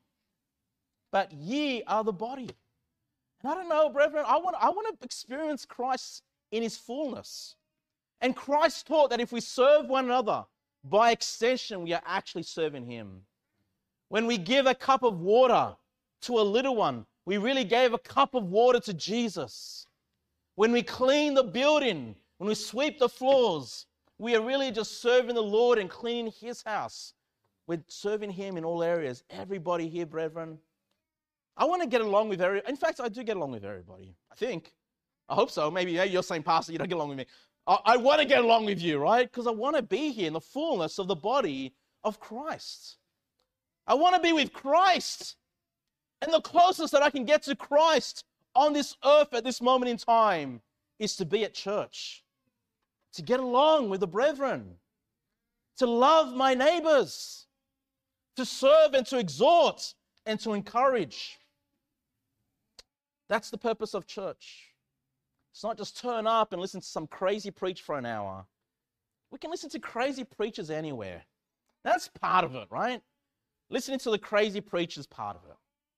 But ye are the body. And I don't know, brethren, I want, I want to experience Christ in his fullness. And Christ taught that if we serve one another, by extension, we are actually serving him. When we give a cup of water to a little one, we really gave a cup of water to Jesus. When we clean the building, when we sweep the floors, we are really just serving the Lord and cleaning his house. We're serving him in all areas. Everybody here, brethren. I want to get along with every. In fact, I do get along with everybody. I think. I hope so. Maybe yeah, you're saying, Pastor, you don't get along with me. I, I want to get along with you, right? Because I want to be here in the fullness of the body of Christ. I want to be with Christ. And the closest that I can get to Christ on this earth at this moment in time is to be at church, to get along with the brethren, to love my neighbors, to serve and to exhort and to encourage. That's the purpose of church. It's not just turn up and listen to some crazy preach for an hour. We can listen to crazy preachers anywhere. That's part of it, right? Listening to the crazy preacher is part of it.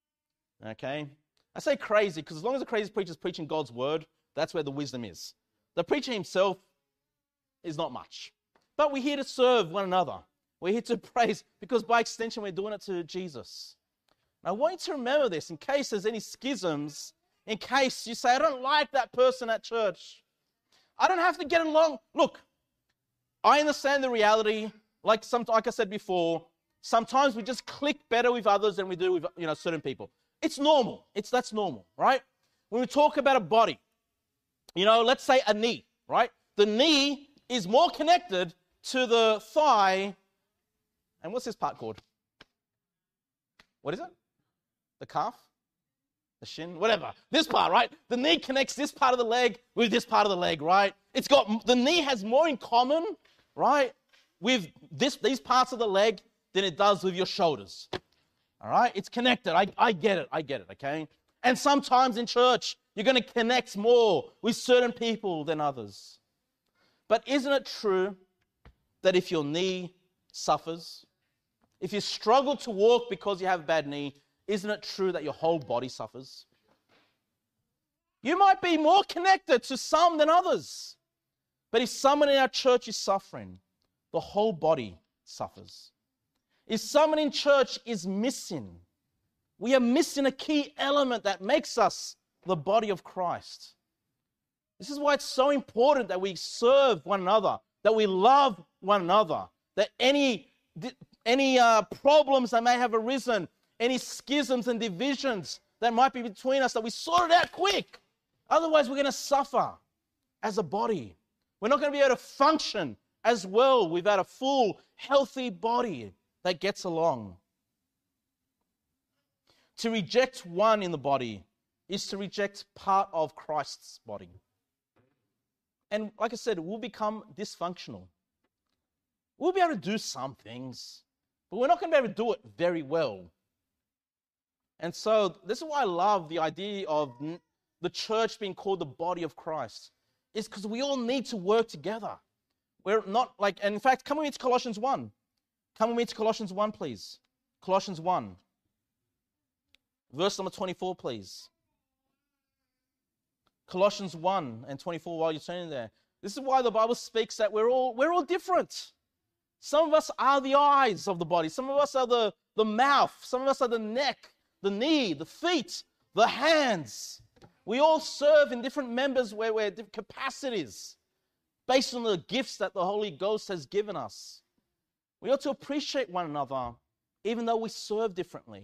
Okay? I say crazy because as long as the crazy preacher is preaching God's word, that's where the wisdom is. The preacher himself is not much. But we're here to serve one another. We're here to praise because by extension we're doing it to Jesus. And I want you to remember this in case there's any schisms, in case you say, I don't like that person at church. I don't have to get along. Look, I understand the reality, like some, like I said before, sometimes we just click better with others than we do with, you know, certain people. It's normal. It's that's normal, right? When we talk about a body, you know, let's say a knee, right? The knee is more connected to the thigh. And what's this part called? What is it? The calf? The shin? Whatever. This part, right? The knee connects this part of the leg with this part of the leg, right? It's got, the knee has more in common, right, with this, these parts of the leg than it does with your shoulders. All right? It's connected. I, I get it. I get it, okay? And sometimes in church, you're going to connect more with certain people than others. But isn't it true that if your knee suffers, if you struggle to walk because you have a bad knee, isn't it true that your whole body suffers? You might be more connected to some than others. But if someone in our church is suffering, the whole body suffers. If someone in church is missing, we are missing a key element that makes us the body of Christ. This is why it's so important that we serve one another, that we love one another, that any, any uh, problems that may have arisen, any schisms and divisions that might be between us, that we sort it out quick. Otherwise, we're going to suffer as a body. We're not going to be able to function as well without a full, healthy body that gets along. To reject one in the body is to reject part of Christ's body. And like I said, we'll become dysfunctional. We'll be able to do some things, but we're not going to be able to do it very well. And so this is why I love the idea of the church being called the body of Christ. It's because we all need to work together. We're not like, and in fact, come with me to Colossians one. Come with me to Colossians one, please. Colossians one. Verse number twenty-four, please. Colossians one and twenty-four, while you're turning there. This is why the Bible speaks that we're all, we're all different. Some of us are the eyes of the body. Some of us are the, the mouth. Some of us are the neck, the knee, the feet, the hands. We all serve in different members where we're different capacities based on the gifts that the Holy Ghost has given us. We ought to appreciate one another even though we serve differently.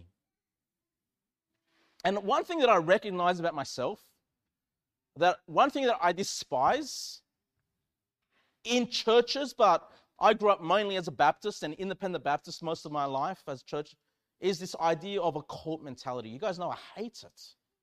And one thing that I recognize about myself, that one thing that I despise in churches, but I grew up mainly as a Baptist and independent Baptist most of my life as a church, is this idea of a cult mentality. You guys know I hate it.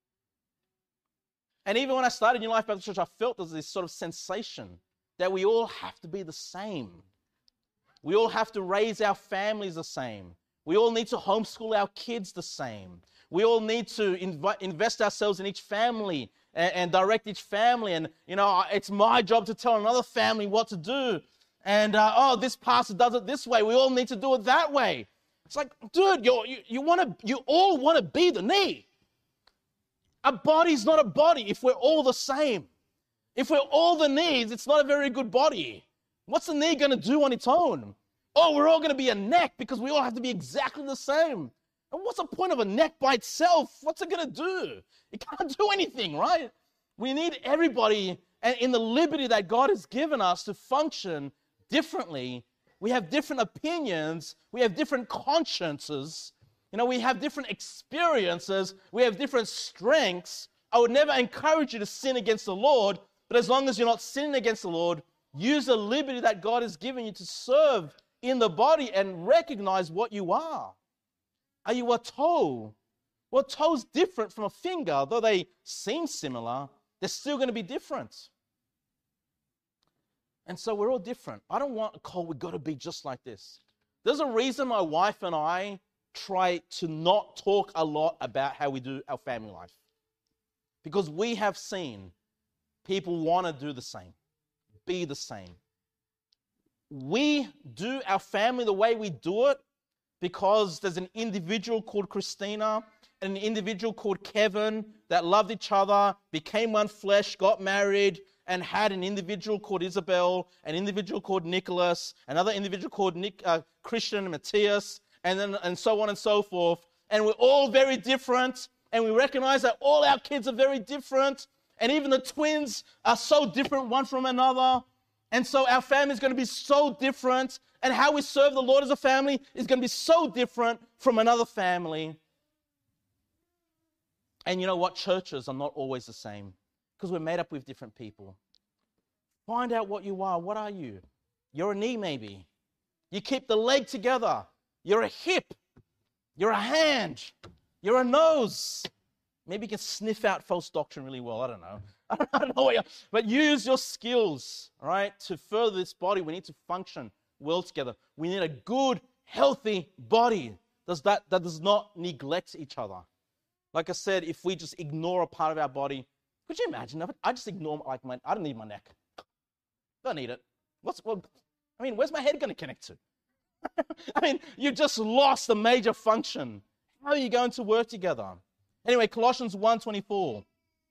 And even when I started New Life Baptist Church, I felt there's this sort of sensation that we all have to be the same. We all have to raise our families the same. We all need to homeschool our kids the same. We all need to inv- invest ourselves in each family and, and direct each family. And, you know, it's my job to tell another family what to do. And, uh, oh, this pastor does it this way. We all need to do it that way. It's like, dude, you're, you you want to, you all want to be the knee. A body's not a body if we're all the same. If we're all the knees, it's not a very good body. What's the knee going to do on its own? Oh, we're all going to be a neck because we all have to be exactly the same. And what's the point of a neck by itself? What's it going to do? It can't do anything, right? We need everybody, and in the liberty that God has given us to function differently. We have different opinions. We have different consciences. You know, we have different experiences. We have different strengths. I would never encourage you to sin against the Lord, but as long as you're not sinning against the Lord, use the liberty that God has given you to serve in the body and recognize what you are. Are you a toe? Well, a toe's different from a finger. Though they seem similar, they're still going to be different. And so we're all different. I don't want a call, we've got to be just like this. There's a reason my wife and I try to not talk a lot about how we do our family life. Because we have seen people want to do the same, be the same. We do our family the way we do it because there's an individual called Christina and an individual called Kevin that loved each other, became one flesh, got married, and had an individual called Isabel, an individual called Nicholas, another individual called Nick, uh, Christian and Matthias, and then and so on and so forth. And we're all very different, and we recognize that all our kids are very different, and even the twins are so different one from another. And so our family is going to be so different, and how we serve the Lord as a family is going to be so different from another family. And you know what? Churches are not always the same because we're made up with different people. Find out what you are. What are you? You're a knee, maybe. You keep the leg together. You're a hip. You're a hand. You're a nose. Maybe you can sniff out false doctrine really well. I don't know. I don't know. What you're, but use your skills, all right, to further this body. We need to function well together. We need a good, healthy body does that, that does not neglect each other. Like I said, if we just ignore a part of our body, could you imagine? If I just ignore, like, my, I don't need my neck. Don't need it. What's, well, I mean, where's my head going to connect to? I mean, you just lost a major function. How are you going to work together? Anyway, Colossians one twenty-four.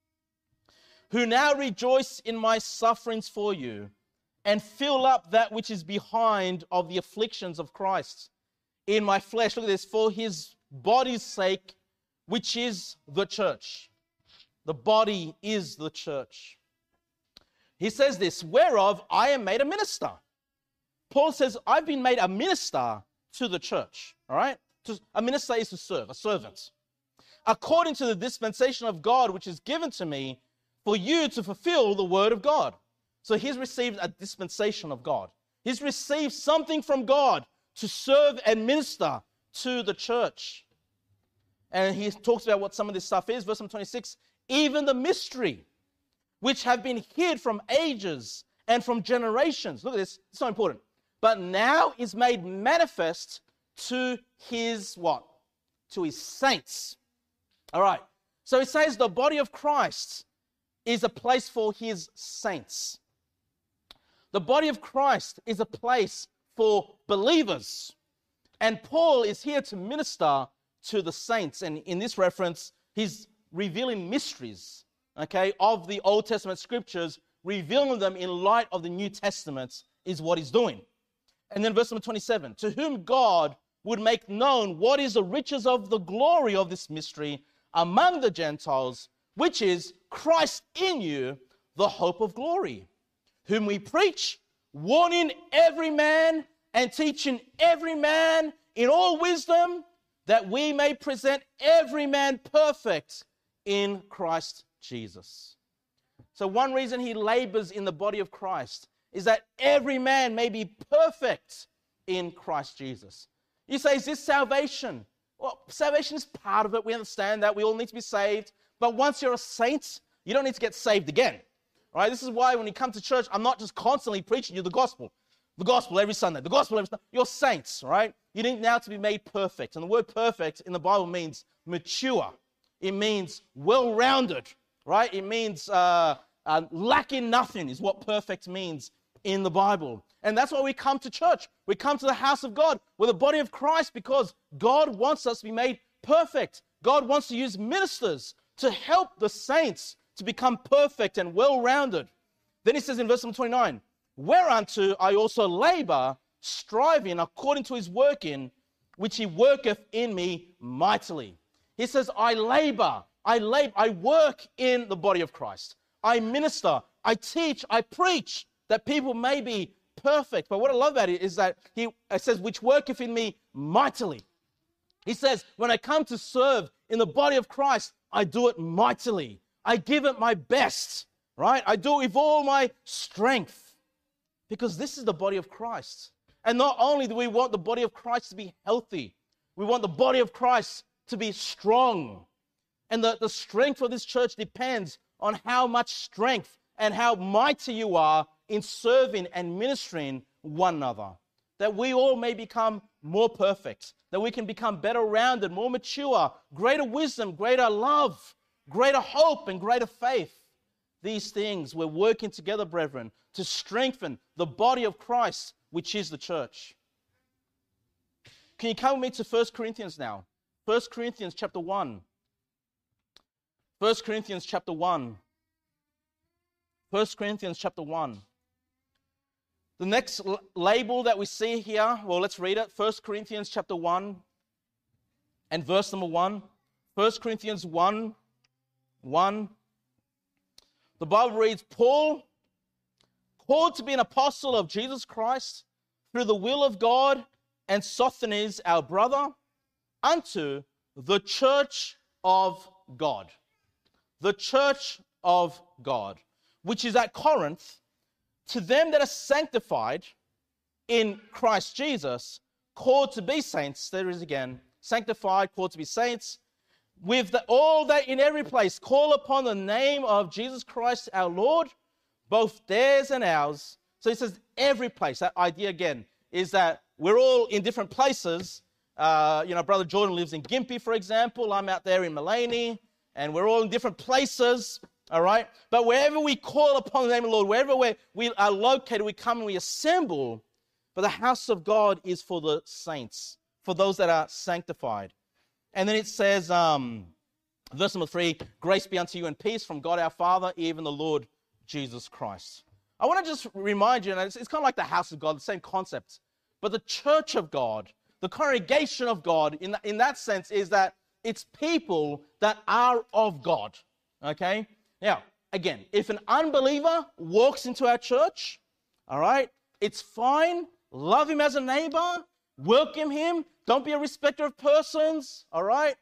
Who now rejoice in my sufferings for you, and fill up that which is behind of the afflictions of Christ in my flesh. Look at this. For his body's sake, which is the church. The body is the church. He says this, whereof I am made a minister. Paul says, I've been made a minister to the church. All right? A minister is to serve, a servant. According to the dispensation of God, which is given to me, for you to fulfill the word of God. So he's received a dispensation of God. He's received something from God to serve and minister to the church. And he talks about what some of this stuff is. Verse twenty-six, even the mystery, which have been hid from ages and from generations. Look at this, it's so important. But now is made manifest to his what? To his saints. All right. So he says the body of Christ is a place for his saints. The body of Christ is a place for believers. And Paul is here to minister to the saints. And in this reference, he's revealing mysteries, okay, of the Old Testament scriptures, revealing them in light of the New Testament is what he's doing. And then verse number twenty-seven, to whom God would make known what is the riches of the glory of this mystery among the Gentiles, which is Christ in you, the hope of glory, whom we preach, warning every man and teaching every man in all wisdom, that we may present every man perfect in Christ Jesus. So one reason he labors in the body of Christ is that every man may be perfect in Christ Jesus. You say, is this salvation? Well, salvation is part of it. We understand that. We all need to be saved. But once you're a saint, you don't need to get saved again. All right? This is why when you come to church, I'm not just constantly preaching you the gospel. The gospel every Sunday. The gospel every Sunday. You're saints, right? You need now to be made perfect. And the word perfect in the Bible means mature. It means well-rounded, right? It means uh, uh, lacking nothing is what perfect means in the Bible. And that's why we come to church. We come to the house of God. We're the body of Christ because God wants us to be made perfect. God wants to use ministers to help the saints to become perfect and well-rounded. Then he says in verse twenty-nine, whereunto I also labor, striving according to his working, which he worketh in me mightily. He says, I labor, I labor, I work in the body of Christ. I minister, I teach, I preach, that people may be perfect. But what I love about it is that he it says, which worketh in me mightily. He says, when I come to serve in the body of Christ, I do it mightily. I give it my best, right? I do it with all my strength. Because this is the body of Christ. And not only do we want the body of Christ to be healthy, we want the body of Christ to be strong. And the, the strength of this church depends on how much strength and how mighty you are in serving and ministering one another. That we all may become more perfect. That we can become better rounded, more mature, greater wisdom, greater love, greater hope, and greater faith. These things we're working together, brethren, to strengthen the body of Christ, which is the church. Can you come with me to First Corinthians now? First Corinthians chapter one. First Corinthians chapter one. First Corinthians chapter one. The next l- label that we see here, well, let's read it. First Corinthians chapter one and verse number one. First Corinthians one, one. The Bible reads, Paul, called to be an apostle of Jesus Christ through the will of God, and Sosthenes, our brother, unto the church of God. The church of God, which is at Corinth, to them that are sanctified in Christ Jesus, called to be saints. There is again, sanctified, called to be saints, with the, all that in every place call upon the name of Jesus Christ our Lord, both theirs and ours. So he says every place. That idea again is that we're all in different places, Uh, you know, Brother Jordan lives in Gympie, for example. I'm out there in Mullaney, and we're all in different places, all right? But wherever we call upon the name of the Lord, wherever we're, we are located, we come and we assemble. But the house of God is for the saints, for those that are sanctified. And then it says, um, verse number three, grace be unto you and peace from God our Father, even the Lord Jesus Christ. I want to just remind you, and it's, it's kind of like the house of God, the same concept. But the church of God, the congregation of God, in, in that sense, is that it's people that are of God, okay? Now, again, if an unbeliever walks into our church, all right, it's fine. Love him as a neighbor. Welcome him. Don't be a respecter of persons, all right?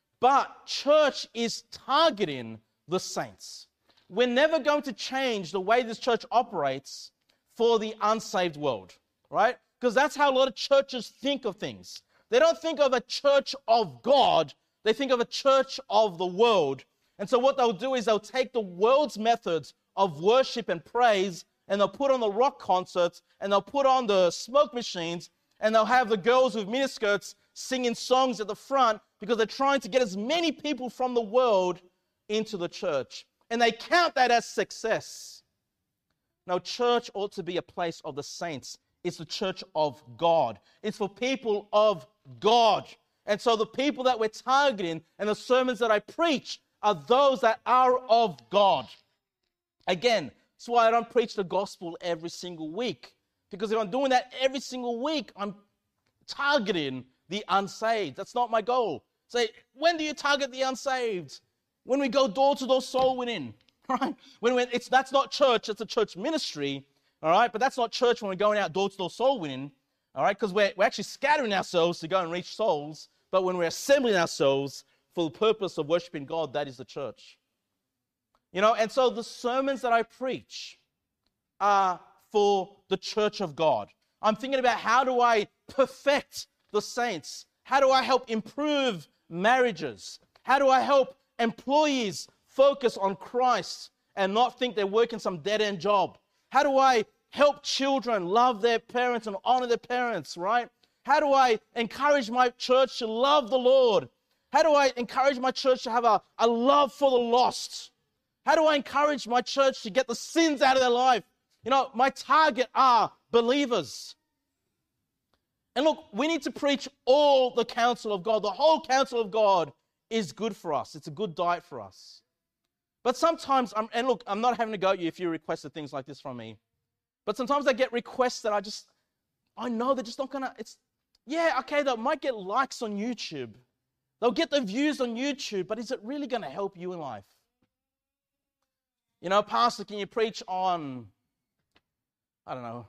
But church is targeting the saints. We're never going to change the way this church operates for the unsaved world, right? Because that's how a lot of churches think of things. They don't think of a church of God. They think of a church of the world. And so what they'll do is they'll take the world's methods of worship and praise, and they'll put on the rock concerts, and they'll put on the smoke machines, and they'll have the girls with miniskirts singing songs at the front because they're trying to get as many people from the world into the church. And they count that as success. Now, church ought to be a place of the saints. It's the church of God. It's for people of God. And so the people that we're targeting and the sermons that I preach are those that are of God. Again, that's why I don't preach the gospel every single week. Because if I'm doing that every single week, I'm targeting the unsaved. That's not my goal. Say, when do you target the unsaved? When we go door to door soul winning, right? When we, it's that's not church, it's a church ministry, all right? But that's not church when we're going out door to door soul winning, all right? Because we're, we're actually scattering ourselves to go and reach souls. But when we're assembling ourselves for the purpose of worshiping God, that is the church. You know, and so the sermons that I preach are for the church of God. I'm thinking about how do I perfect the saints? How do I help improve marriages? How do I help employees focus on Christ and not think they're working some dead-end job? How do I help children love their parents and honor their parents, right? How do I encourage my church to love the Lord? How do I encourage my church to have a, a love for the lost? How do I encourage my church to get the sins out of their life? You know, my target are believers. And look, we need to preach all the counsel of God. The whole counsel of God is good for us. It's a good diet for us. But sometimes, I'm, and look, I'm not having to go at you if you requested things like this from me. But sometimes I get requests that I just, I know they're just not going to, it's, yeah, okay, they might get likes on YouTube. They'll get the views on YouTube, but is it really going to help you in life? You know, Pastor, can you preach on, I don't know,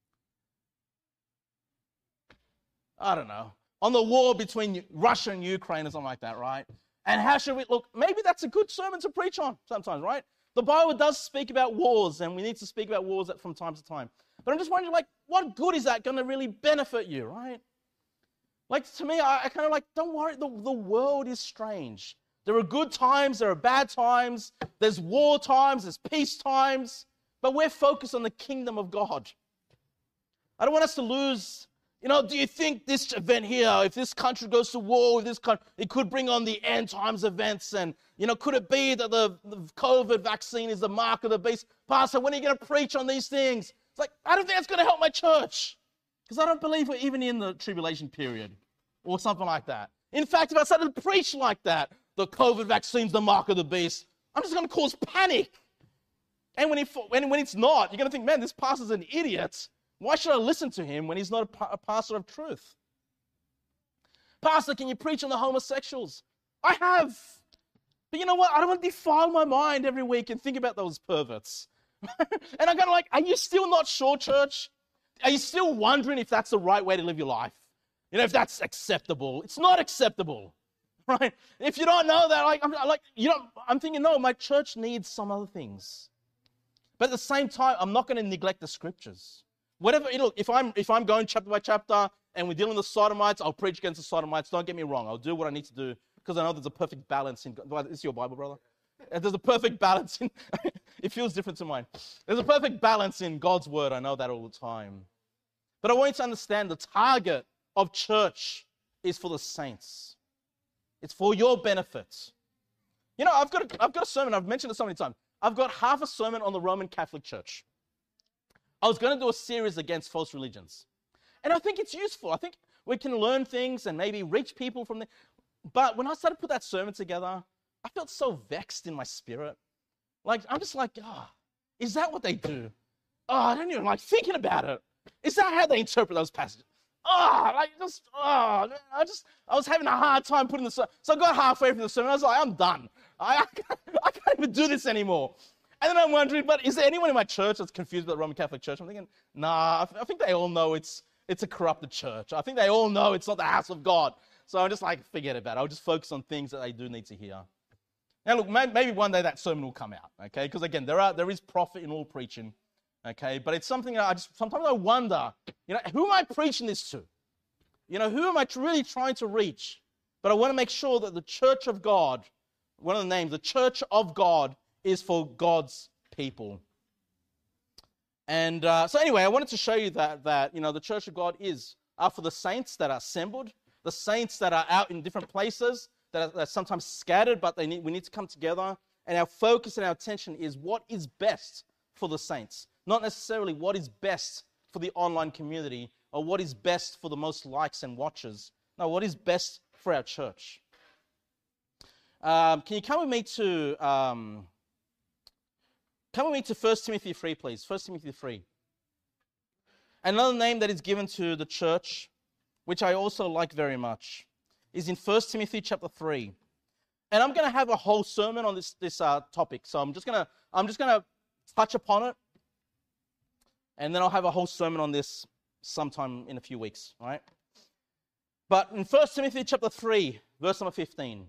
I don't know, on the war between Russia and Ukraine or something like that, right? And how should we, look, maybe that's a good sermon to preach on sometimes, right? The Bible does speak about wars, and we need to speak about wars from time to time. But I'm just wondering, like, what good is that going to really benefit you, right? Like, to me, I, I kind of like, don't worry, the, the world is strange. There are good times, there are bad times, there's war times, there's peace times, but we're focused on the kingdom of God. I don't want us to lose, you know, do you think this event here, if this country goes to war with this country, it could bring on the end times events, and, you know, could it be that the, the COVID vaccine is the mark of the beast? Pastor, when are you going to preach on these things? It's like, I don't think that's going to help my church, because I don't believe we're even in the tribulation period or something like that. In fact, if I started to preach like that, the COVID vaccine's the mark of the beast, I'm just going to cause panic. And when, he, when, when it's not, you're going to think, man, this pastor's an idiot. Why should I listen to him when he's not a, pa- a pastor of truth? Pastor, can you preach on the homosexuals? I have. But you know what? I don't want to defile my mind every week and think about those perverts. And I'm kind of like, are you still not sure, church? Are you still wondering if that's the right way to live your life? You know, if that's acceptable. It's not acceptable, right? If you don't know that, like, I'm like, you know, I'm thinking, no, my church needs some other things. But at the same time, I'm not going to neglect the scriptures. Whatever, you know, if I'm if I'm going chapter by chapter and we're dealing with the sodomites, I'll preach against the sodomites. Don't get me wrong. I'll do what I need to do because I know there's a perfect balance in. Is your Bible, brother? There's a perfect balance in. It feels different to mine. There's a perfect balance in God's word. I know that all the time. But I want you to understand the target of church is for the saints. It's for your benefit. You know, I've got a, I've got a sermon. I've mentioned it so many times. I've got half a sermon on the Roman Catholic Church. I was going to do a series against false religions. And I think it's useful. I think we can learn things and maybe reach people from there. But when I started to put that sermon together, I felt so vexed in my spirit. Like, I'm just like, oh, is that what they do? Oh, I don't even like thinking about it. Is that how they interpret those passages? Oh, like just, oh, I just, I was having a hard time putting the sermon. So I got halfway through the sermon. I was like, I'm done. I, I, can't, I can't even do this anymore. And then I'm wondering, but is there anyone in my church that's confused about the Roman Catholic Church? I'm thinking, nah, I think they all know it's it's a corrupted church. I think they all know it's not the house of God. So I'm just like, forget about it. I'll just focus on things that they do need to hear. Now, look, maybe one day that sermon will come out, okay? Because again, there are there is profit in all preaching, okay? But it's something that I just sometimes I wonder, you know, who am I preaching this to? You know, who am I really trying to reach? But I want to make sure that the Church of God, one of the names, the Church of God, is for God's people. And uh, so anyway, I wanted to show you that, that, you know, the Church of God is uh, for the saints that are assembled, the saints that are out in different places, that are, that are sometimes scattered, but they need, we need to come together. And our focus and our attention is what is best for the saints, not necessarily what is best for the online community or what is best for the most likes and watches. No, what is best for our church. Um, can you come with me to... Um, Come with me to First Timothy three, please. First Timothy three. Another name that is given to the church, which I also like very much, is in First Timothy chapter three. And I'm going to have a whole sermon on this, this uh, topic. So I'm just going to I'm just going to touch upon it. And then I'll have a whole sermon on this sometime in a few weeks, right? But in First Timothy chapter three, verse number fifteen,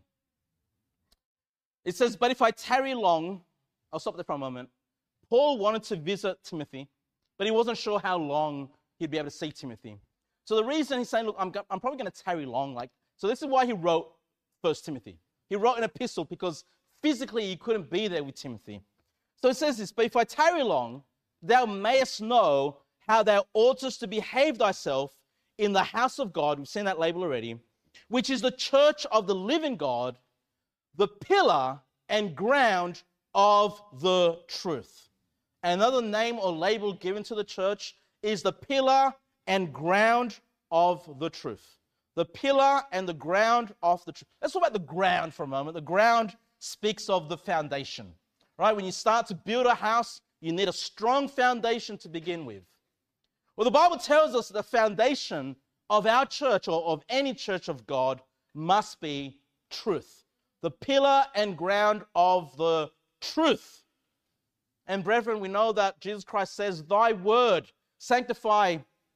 it says, "But if I tarry long," I'll stop there for a moment. Paul wanted to visit Timothy, but he wasn't sure how long he'd be able to see Timothy. So the reason he's saying, look, I'm, I'm probably going to tarry long. Like, so this is why he wrote First Timothy. He wrote an epistle because physically he couldn't be there with Timothy. So it says this, "But if I tarry long, thou mayest know how thou oughtest to behave thyself in the house of God," we've seen that label already, "which is the church of the living God, the pillar and ground of the truth." Another name or label given to the church is the pillar and ground of the truth. The pillar and the ground of the truth. Let's talk about the ground for a moment. The ground speaks of the foundation, right? When you start to build a house, you need a strong foundation to begin with. Well, the Bible tells us that the foundation of our church or of any church of God must be truth. The pillar and ground of the truth. And brethren, we know that Jesus Christ says, "Thy word, sanctify,"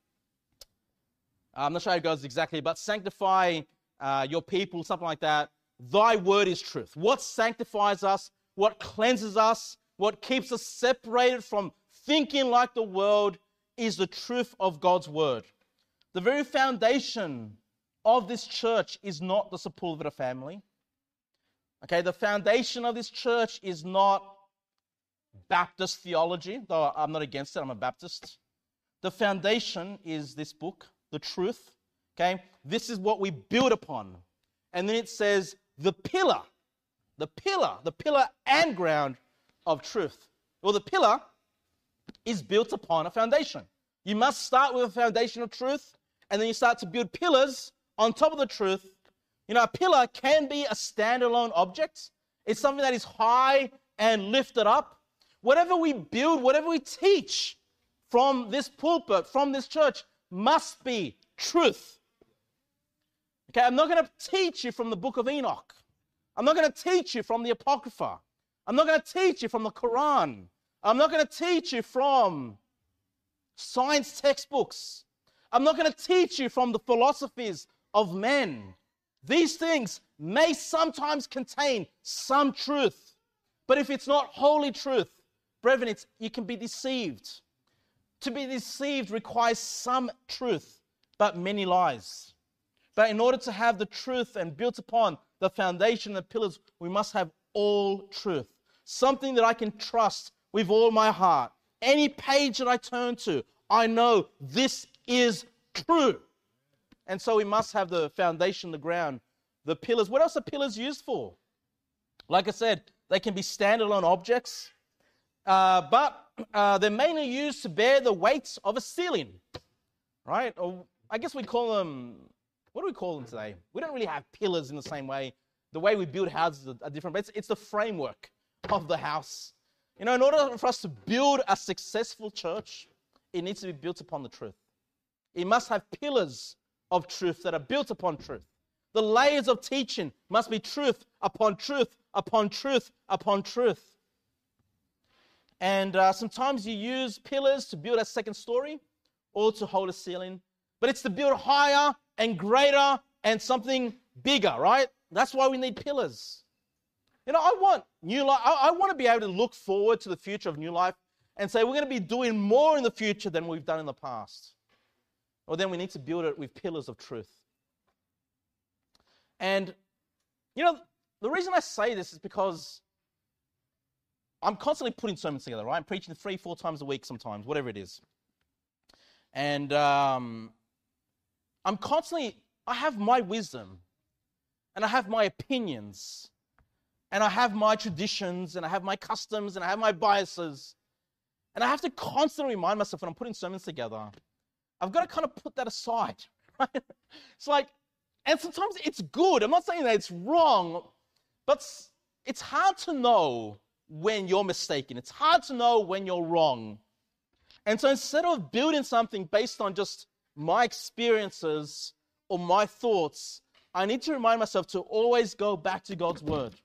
I'm not sure how it goes exactly, but sanctify uh, your people, something like that. Thy word is truth. What sanctifies us, what cleanses us, what keeps us separated from thinking like the world is the truth of God's word. The very foundation of this church is not the Sepulveda family. Okay, the foundation of this church is not Baptist theology, though I'm not against it, I'm a Baptist. The foundation is this book, the truth. Okay, this is what we build upon. And then it says the pillar, the pillar, the pillar and ground of truth. Well, the pillar is built upon a foundation. You must start with a foundation of truth, and then you start to build pillars on top of the truth. You know, a pillar can be a standalone object. It's something that is high and lifted up. Whatever we build, whatever we teach from this pulpit, from this church, must be truth. Okay, I'm not going to teach you from the book of Enoch. I'm not going to teach you from the Apocrypha. I'm not going to teach you from the Quran. I'm not going to teach you from science textbooks. I'm not going to teach you from the philosophies of men. These things may sometimes contain some truth, but if it's not holy truth, brethren, it's, you can be deceived. To be deceived requires some truth, but many lies. But in order to have the truth and built upon the foundation and the pillars, we must have all truth. Something that I can trust with all my heart. Any page that I turn to, I know this is true. And so we must have the foundation, the ground, the pillars. What else are pillars used for? Like I said, they can be standalone objects, uh, but uh, they're mainly used to bear the weight of a ceiling, right? Or I guess we call them, what do we call them today? We don't really have pillars in the same way. The way we build houses are different, but it's, it's the framework of the house. You know, in order for us to build a successful church, it needs to be built upon the truth. It must have pillars of truth that are built upon truth. The layers of teaching must be truth upon truth upon truth upon truth. And uh, sometimes you use pillars to build a second story or to hold a ceiling, but it's to build higher and greater and something bigger, right? That's why we need pillars. You know, I want New Life. I, I want to be able to look forward to the future of New Life and say we're going to be doing more in the future than we've done in the past. Well, then we need to build it with pillars of truth. And, you know, the reason I say this is because I'm constantly putting sermons together, right? I'm preaching three, four times a week sometimes, whatever it is. And um, I'm constantly, I have my wisdom, and I have my opinions, and I have my traditions, and I have my customs, and I have my biases. And I have to constantly remind myself when I'm putting sermons together, I've got to kind of put that aside, right? It's like, and sometimes it's good. I'm not saying that it's wrong, but it's hard to know when you're mistaken. It's hard to know when you're wrong. And so instead of building something based on just my experiences or my thoughts, I need to remind myself to always go back to God's word.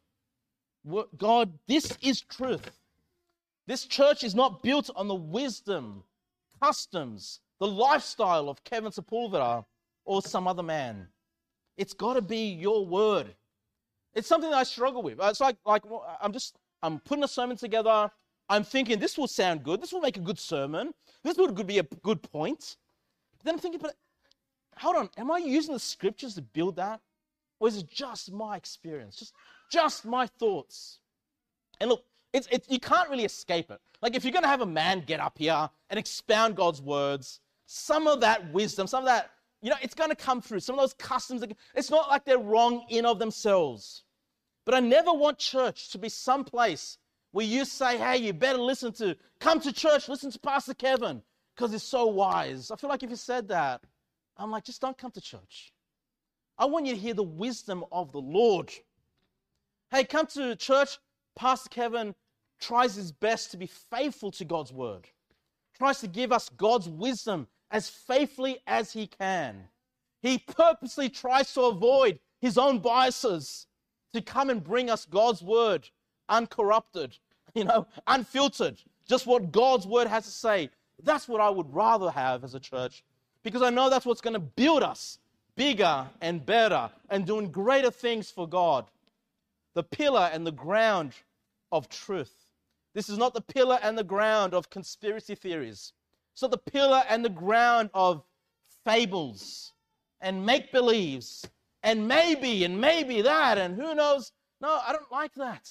God, this is truth. This church is not built on the wisdom, customs, the lifestyle of Kevin Sepulveda or some other man. It's got to be your word. It's something that I struggle with. It's like, like I'm just, I'm putting a sermon together. I'm thinking this will sound good. This will make a good sermon. This would be a good point. But then I'm thinking, but hold on, am I using the scriptures to build that? Or is it just my experience? Just, just my thoughts? And look, it's, it's, you can't really escape it. Like if you're going to have a man get up here and expound God's words, some of that wisdom, some of that, you know, it's going to come through. Some of those customs, it's not like they're wrong in of themselves. But I never want church to be some place where you say, hey, you better listen to, come to church, listen to Pastor Kevin, because he's so wise. I feel like if you said that, I'm like, just don't come to church. I want you to hear the wisdom of the Lord. Hey, come to church. Pastor Kevin tries his best to be faithful to God's word. Tries to give us God's wisdom as faithfully as he can. He purposely tries to avoid his own biases to come and bring us God's word uncorrupted, you know, unfiltered. Just what God's word has to say. That's what I would rather have as a church, because I know that's what's going to build us bigger and better and doing greater things for God. The pillar and the ground of truth. This is not the pillar and the ground of conspiracy theories. It's not the pillar and the ground of fables and make-believes and maybe and maybe that and who knows. No, I don't like that.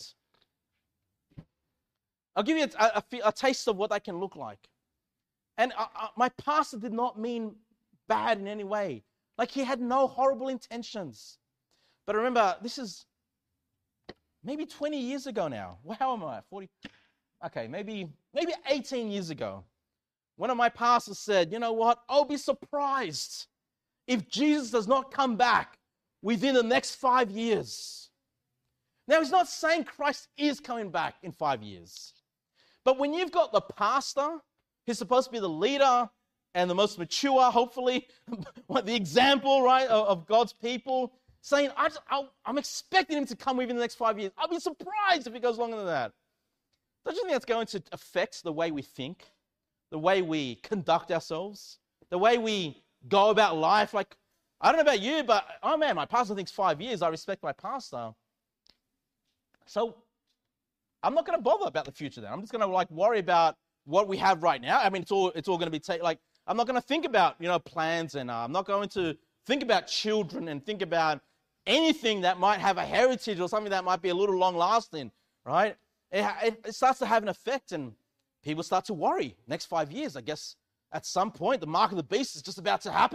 I'll give you a, a, a taste of what that can look like. And I, I, my pastor did not mean bad in any way. Like he had no horrible intentions. But remember, this is maybe twenty years ago now. Well, how am I? forty? Okay, maybe, maybe eighteen years ago. One of my pastors said, you know what? I'll be surprised if Jesus does not come back within the next five years. Now, he's not saying Christ is coming back in five years. But when you've got the pastor, who's supposed to be the leader and the most mature, hopefully, the example, right, of, of God's people, saying, I just, I'll, I'm expecting him to come within the next five years. I'll be surprised if he goes longer than that. Don't you think that's going to affect the way we think, the way we conduct ourselves, the way we go about life? Like, I don't know about you, but, oh man, my pastor thinks five years. I respect my pastor. So I'm not going to bother about the future then. I'm just going to like worry about what we have right now. I mean, it's all it's all going to be ta- like I'm not going to think about you know plans, and uh, I'm not going to think about children and think about anything that might have a heritage or something that might be a little long lasting, right? It, it, it starts to have an effect, and people start to worry. Next five years, I guess, at some point, the mark of the beast is just about to happen.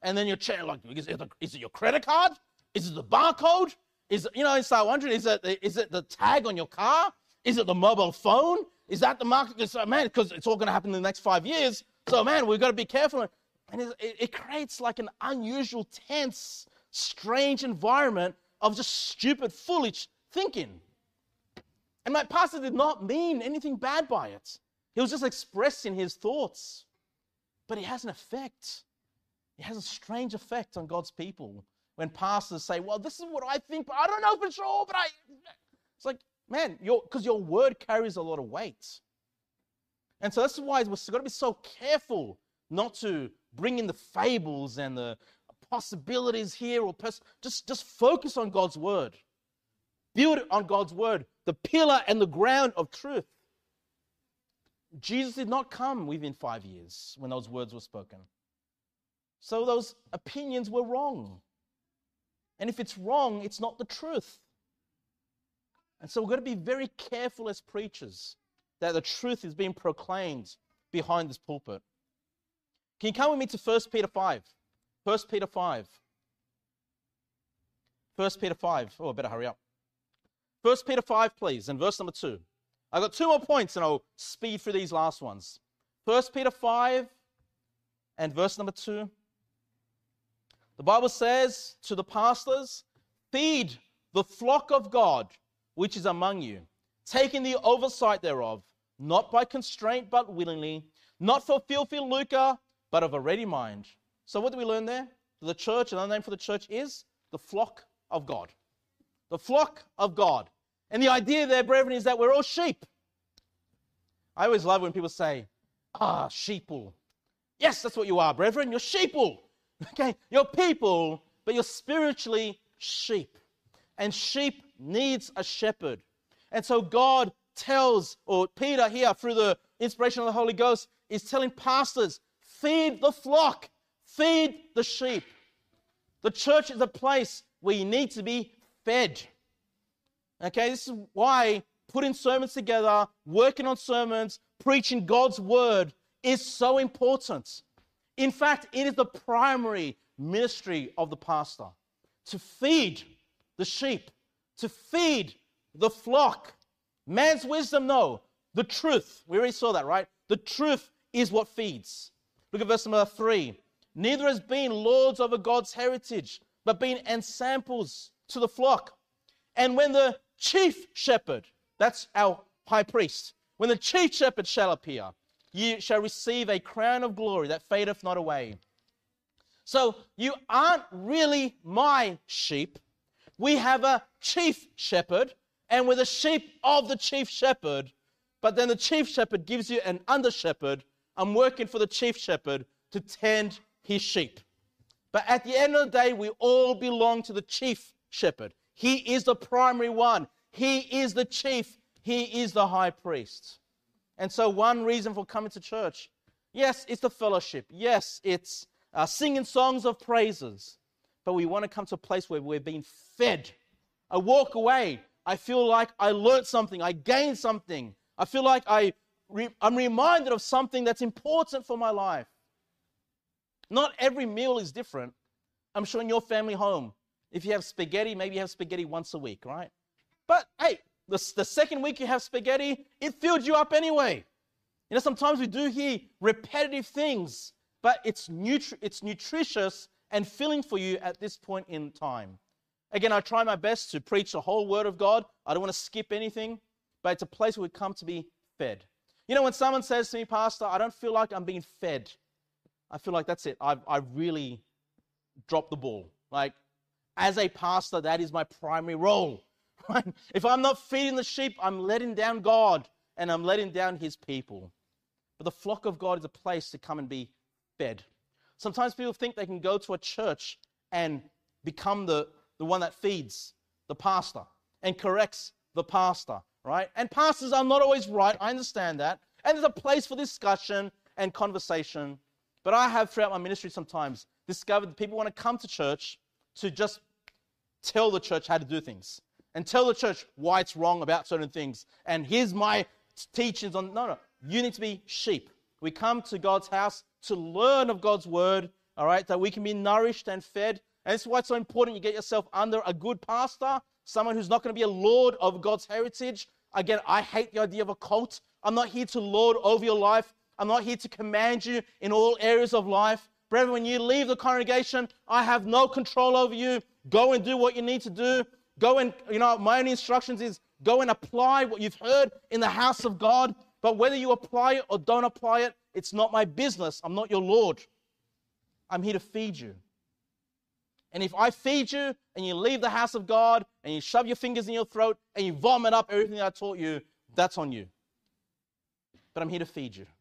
and then you're checking, like, is it, the, is it your credit card? Is it the barcode? Is it, you know, you start wondering, is it, is it the tag on your car? Is it the mobile phone? Is that the market? Because, uh, man, because it's all going to happen in the next five years. So, man, we've got to be careful. And it, it, it creates like an unusual, tense, strange environment of just stupid, foolish thinking. And my pastor did not mean anything bad by it. He was just expressing his thoughts. But it has an effect. It has a strange effect on God's people when pastors say, well, this is what I think, but I don't know for sure, but I... It's like, man, because your, your word carries a lot of weight. And so that's why we've got to be so careful not to bring in the fables and the possibilities here, or pers- just, just focus on God's word. Build it on God's word, the pillar and the ground of truth. Jesus did not come within five years when those words were spoken. So those opinions were wrong. And if it's wrong, it's not the truth. And so we've got to be very careful as preachers that the truth is being proclaimed behind this pulpit. Can you come with me to First Peter five? First Peter five. First Peter five. Oh, I better hurry up. First Peter five, please, and verse number two. I've got two more points, and I'll speed through these last ones. First Peter five and verse number two. The Bible says to the pastors, feed the flock of God which is among you, taking the oversight thereof, not by constraint but willingly, not for filthy lucre, but of a ready mind. So what do we learn there? The church, another name for the church is the flock of God. The flock of God. And the idea there, brethren, is that we're all sheep. I always love when people say, ah, sheeple. Yes, that's what you are, brethren. You're sheeple. Okay, you're people, but you're spiritually sheep. And sheep needs a shepherd. And so God tells, or Peter here, through the inspiration of the Holy Ghost, is telling pastors, feed the flock, feed the sheep. The church is a place where you need to be fed. Okay, this is why putting sermons together, working on sermons, preaching God's word is so important. In fact, it is the primary ministry of the pastor, to feed the sheep, to feed the flock. Man's wisdom, no. The truth, we already saw that, right? The truth is what feeds. Look at verse number three. Neither has been lords over God's heritage, but been ensamples to the flock. And when the chief shepherd, that's our high priest, when the chief shepherd shall appear, you shall receive a crown of glory that fadeth not away. So you aren't really my sheep. We have a chief shepherd, and we're the sheep of the chief shepherd. But then the chief shepherd gives you an under shepherd. I'm working for the chief shepherd to tend his sheep. But at the end of the day, we all belong to the chief shepherd. He is the primary one. He is the chief. He is the high priest. And so one reason for coming to church, yes, it's the fellowship. Yes, it's uh, singing songs of praises. But we want to come to a place where we're being fed. I walk away. I feel like I learned something. I gained something. I feel like I re- I'm reminded of something that's important for my life. Not every meal is different. I'm sure in your family home, if you have spaghetti, maybe you have spaghetti once a week, right? But hey, the, the second week you have spaghetti, it filled you up anyway. You know, sometimes we do hear repetitive things, but it's nutri- it's nutritious and filling for you at this point in time. Again, I try my best to preach the whole Word of God. I don't want to skip anything, but it's a place where we come to be fed. You know, when someone says to me, Pastor, I don't feel like I'm being fed, I feel like that's it. I've, I've really dropped the ball. Like, as a pastor, that is my primary role. Right? If I'm not feeding the sheep, I'm letting down God and I'm letting down his people. But the flock of God is a place to come and be fed. Sometimes people think they can go to a church and become the, the one that feeds the pastor and corrects the pastor, right? And pastors are not always right. I understand that. And there's a place for discussion and conversation. But I have, throughout my ministry sometimes, discovered that people want to come to church to just tell the church how to do things and tell the church why it's wrong about certain things. And here's my teachings on, no, no, you need to be sheep. We come to God's house to learn of God's word, all right, that we can be nourished and fed. And that's why it's so important you get yourself under a good pastor, someone who's not going to be a lord of God's heritage. Again, I hate the idea of a cult. I'm not here to lord over your life. I'm not here to command you in all areas of life. Brethren, when you leave the congregation, I have no control over you. Go and do what you need to do. Go and, you know, my only instructions is go and apply what you've heard in the house of God. But whether you apply it or don't apply it, it's not my business. I'm not your Lord. I'm here to feed you. And if I feed you and you leave the house of God and you shove your fingers in your throat and you vomit up everything that I taught you, that's on you. But I'm here to feed you.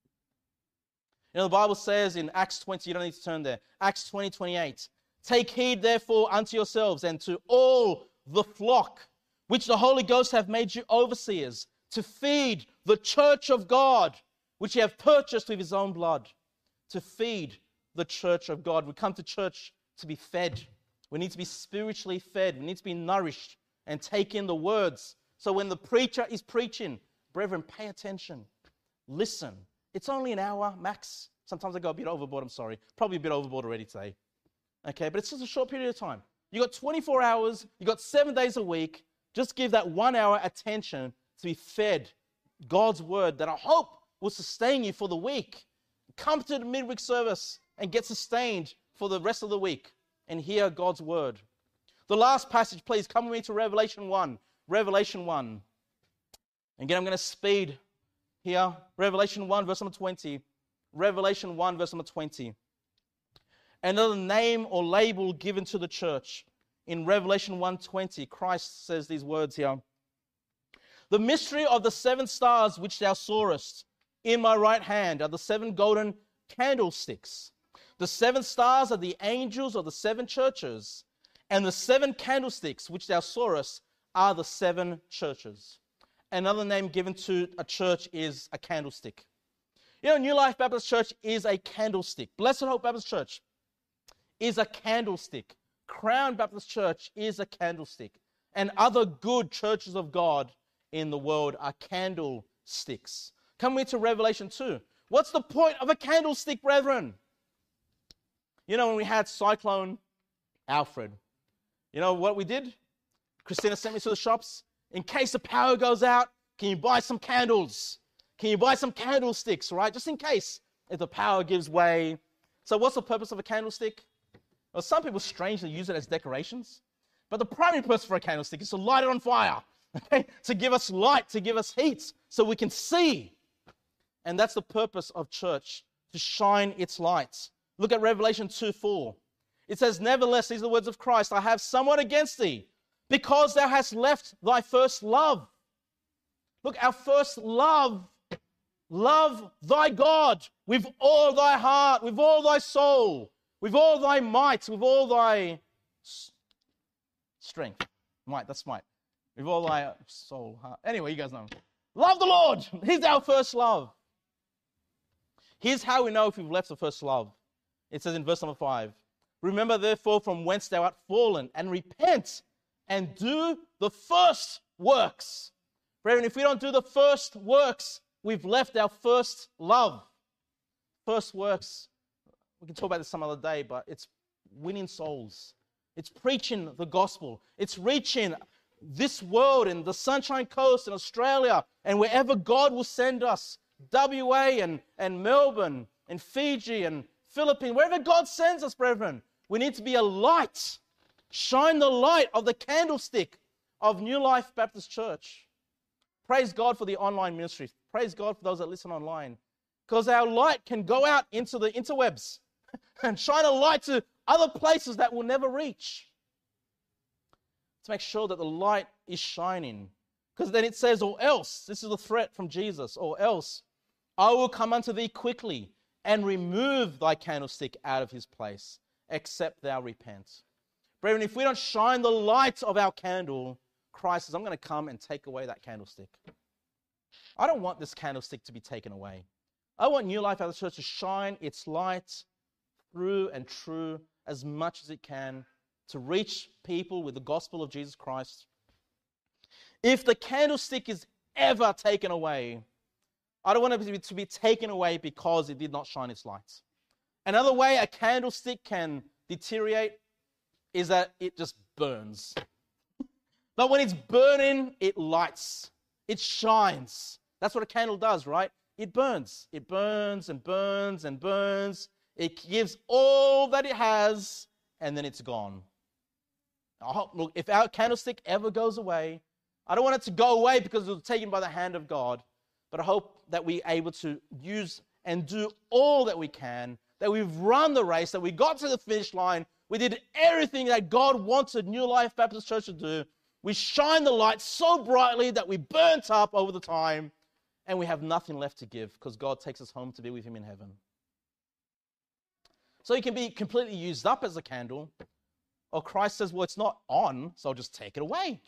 You know, the Bible says in Acts twenty, you don't need to turn there, Acts twenty, twenty-eight, take heed therefore unto yourselves and to all the flock, which the Holy Ghost hath made you overseers, to feed the church of God, which he hath purchased with his own blood. To feed the church of God. We come to church to be fed. We need to be spiritually fed. We need to be nourished and take in the words. So when the preacher is preaching, brethren, pay attention. Listen. It's only an hour, max. Sometimes I go a bit overboard, I'm sorry. Probably a bit overboard already today. Okay, but it's just a short period of time. You got twenty-four hours, you got seven days a week. Just give that one hour attention to be fed God's word that I hope will sustain you for the week. Come to the midweek service and get sustained for the rest of the week and hear God's word. The last passage, please, come with me to Revelation one. Revelation one. Again, I'm going to speed here. Revelation one, verse number twenty. Revelation one, verse number twenty. Another name or label given to the church. In Revelation one twenty, Christ says these words here. The mystery of the seven stars which thou sawest in my right hand are the seven golden candlesticks. The seven stars are the angels of the seven churches, and the seven candlesticks which thou sawest are the seven churches. Another name given to a church is a candlestick. You know, New Life Baptist Church is a candlestick. Blessed Hope Baptist Church is a candlestick. Crown Baptist Church is a candlestick. And other good churches of God in the world are candlesticks. Come with to Revelation two. What's the point of a candlestick, brethren? You know, when we had Cyclone Alfred, you know what we did? Christina sent me to the shops. In case the power goes out, can you buy some candles? Can you buy some candlesticks, right? Just in case if the power gives way. So what's the purpose of a candlestick? Well, some people strangely use it as decorations. But the primary purpose for a candlestick is to light it on fire. Okay? To give us light, to give us heat, so we can see. And that's the purpose of church, to shine its light. Look at Revelation two four. It says, nevertheless, these are the words of Christ, I have somewhat against thee, because thou hast left thy first love. Look, our first love, love thy God with all thy heart, with all thy soul, with all thy might, with all thy strength. Might, that's might. With all thy soul, heart. Anyway, you guys know. Love the Lord. He's our first love. Here's how we know if we've left the first love. It says in verse number five, remember therefore from whence thou art fallen, and repent, and do the first works. Brethren, if we don't do the first works, we've left our first love. First works, we can talk about this some other day, but it's winning souls. It's preaching the gospel. It's reaching this world and the Sunshine Coast in Australia and wherever God will send us, W A and, and Melbourne and Fiji and Philippines, wherever God sends us, brethren, we need to be a light. Shine the light of the candlestick of New Life Baptist Church. Praise God for the online ministry. Praise God for those that listen online. Because our light can go out into the interwebs and shine a light to other places that we'll never reach. To make sure that the light is shining. Because then it says, or else, this is the threat from Jesus, or else I will come unto thee quickly and remove thy candlestick out of his place, except thou repent. Brethren, if we don't shine the light of our candle, Christ says, I'm going to come and take away that candlestick. I don't want this candlestick to be taken away. I want New Life Baptist Church to shine its light through and true as much as it can to reach people with the gospel of Jesus Christ. If the candlestick is ever taken away, I don't want it to be, to be taken away because it did not shine its light. Another way a candlestick can deteriorate is that it just burns. But when it's burning, it lights. It shines. That's what a candle does, right? It burns. It burns and burns and burns. It gives all that it has, and then it's gone. I hope, look, if our candlestick ever goes away, I don't want it to go away because it was taken by the hand of God, but I hope that we're able to use and do all that we can, that we've run the race, that we got to the finish line, we did everything that God wanted New Life Baptist Church to do. We shine the light so brightly that we burnt up over the time, and we have nothing left to give because God takes us home to be with him in heaven. So you can be completely used up as a candle, or Christ says, well, it's not on, so I'll just take it away.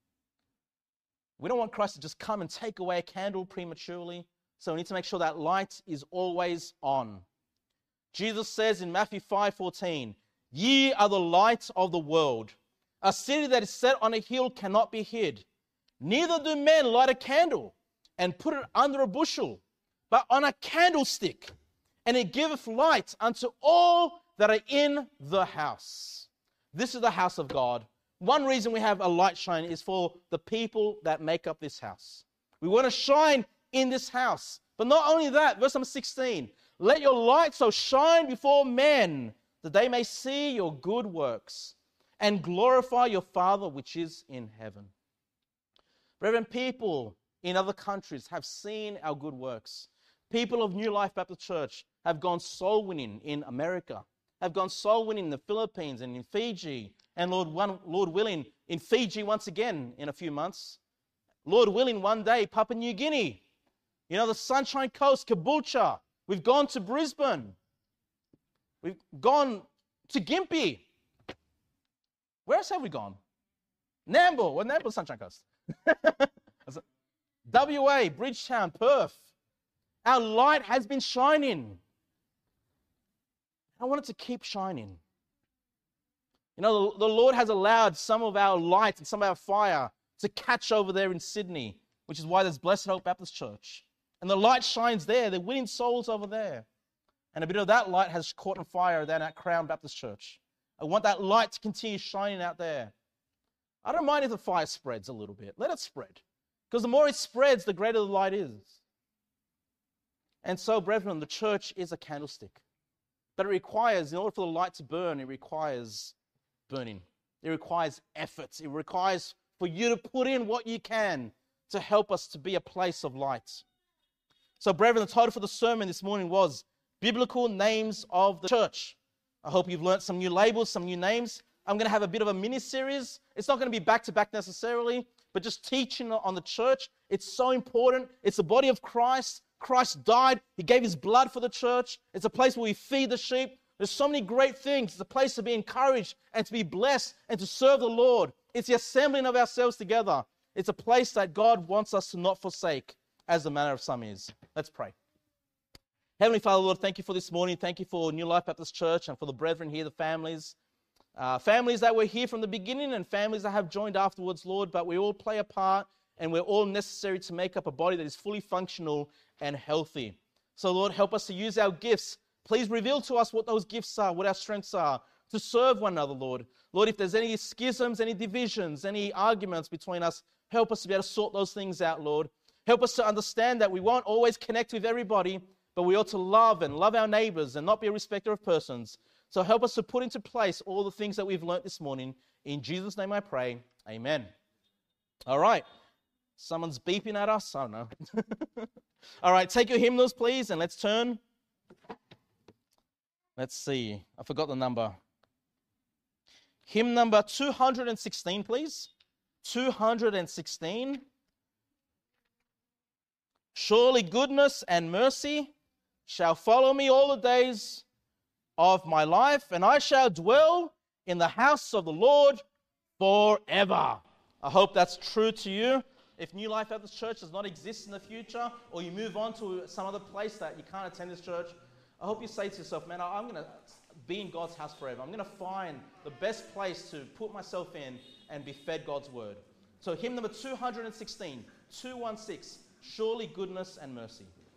We don't want Christ to just come and take away a candle prematurely, so we need to make sure that light is always on. Jesus says in Matthew five fourteen, ye are the light of the world. A city that is set on a hill cannot be hid. Neither do men light a candle and put it under a bushel, but on a candlestick, and it giveth light unto all that are in the house. This is the house of God. One reason we have a light shine is for the people that make up this house. We want to shine in this house. But not only that, verse number sixteen, let your light so shine before men that they may see your good works and glorify your Father which is in heaven. Brethren, people in other countries have seen our good works. People of New Life Baptist Church have gone soul winning in America, have gone soul winning in the Philippines and in Fiji, and Lord, one, Lord willing, in Fiji once again in a few months. Lord willing, one day, Papua New Guinea. You know, the Sunshine Coast, Caboolture. We've gone to Brisbane. We've gone to Gympie. Where else have we gone? Nambour. Well, Nambour, Sunshine Coast. W A, Bridgetown, Perth. Our light has been shining. I want it to keep shining. You know, the, the Lord has allowed some of our light and some of our fire to catch over there in Sydney, which is why there's Blessed Hope Baptist Church. And the light shines there. They're winning souls over there. And a bit of that light has caught on fire down at Crown Baptist Church. I want that light to continue shining out there. I don't mind if the fire spreads a little bit. Let it spread. Because the more it spreads, the greater the light is. And so, brethren, the church is a candlestick. But it requires, in order for the light to burn, it requires burning. It requires effort. It requires for you to put in what you can to help us to be a place of light. So, brethren, the title for the sermon this morning was Biblical Names of the Church. I hope you've learned some new labels, some new names. I'm going to have a bit of a mini-series. It's not going to be back-to-back necessarily, but just teaching on the church. It's so important. It's the body of Christ. Christ died. He gave his blood for the church. It's a place where we feed the sheep. There's so many great things. It's a place to be encouraged and to be blessed and to serve the Lord. It's the assembling of ourselves together. It's a place that God wants us to not forsake, as the manner of some is. Let's pray. Heavenly Father, Lord, thank you for this morning. Thank you for New Life Baptist Church and for the brethren here, the families. Uh, families that were here from the beginning and families that have joined afterwards, Lord, but we all play a part and we're all necessary to make up a body that is fully functional and healthy. So, Lord, help us to use our gifts. Please reveal to us what those gifts are, what our strengths are, to serve one another, Lord. Lord, if there's any schisms, any divisions, any arguments between us, help us to be able to sort those things out, Lord. Help us to understand that we won't always connect with everybody, but we ought to love and love our neighbors and not be a respecter of persons. So help us to put into place all the things that we've learnt this morning. In Jesus' name I pray. Amen. All right. Someone's beeping at us. I don't know. All right. Take your hymnals, please, and let's turn. Let's see. I forgot the number. Hymn number two hundred sixteen, please. two hundred sixteen. Surely goodness and mercy shall follow me all the days of my life, and I shall dwell in the house of the Lord forever. I hope that's true to you. If New Life Baptist Church does not exist in the future, or you move on to some other place that you can't attend this church, I hope you say to yourself, man, I'm going to be in God's house forever. I'm going to find the best place to put myself in and be fed God's word. So hymn number two hundred sixteen, two one six, Surely Goodness and Mercy.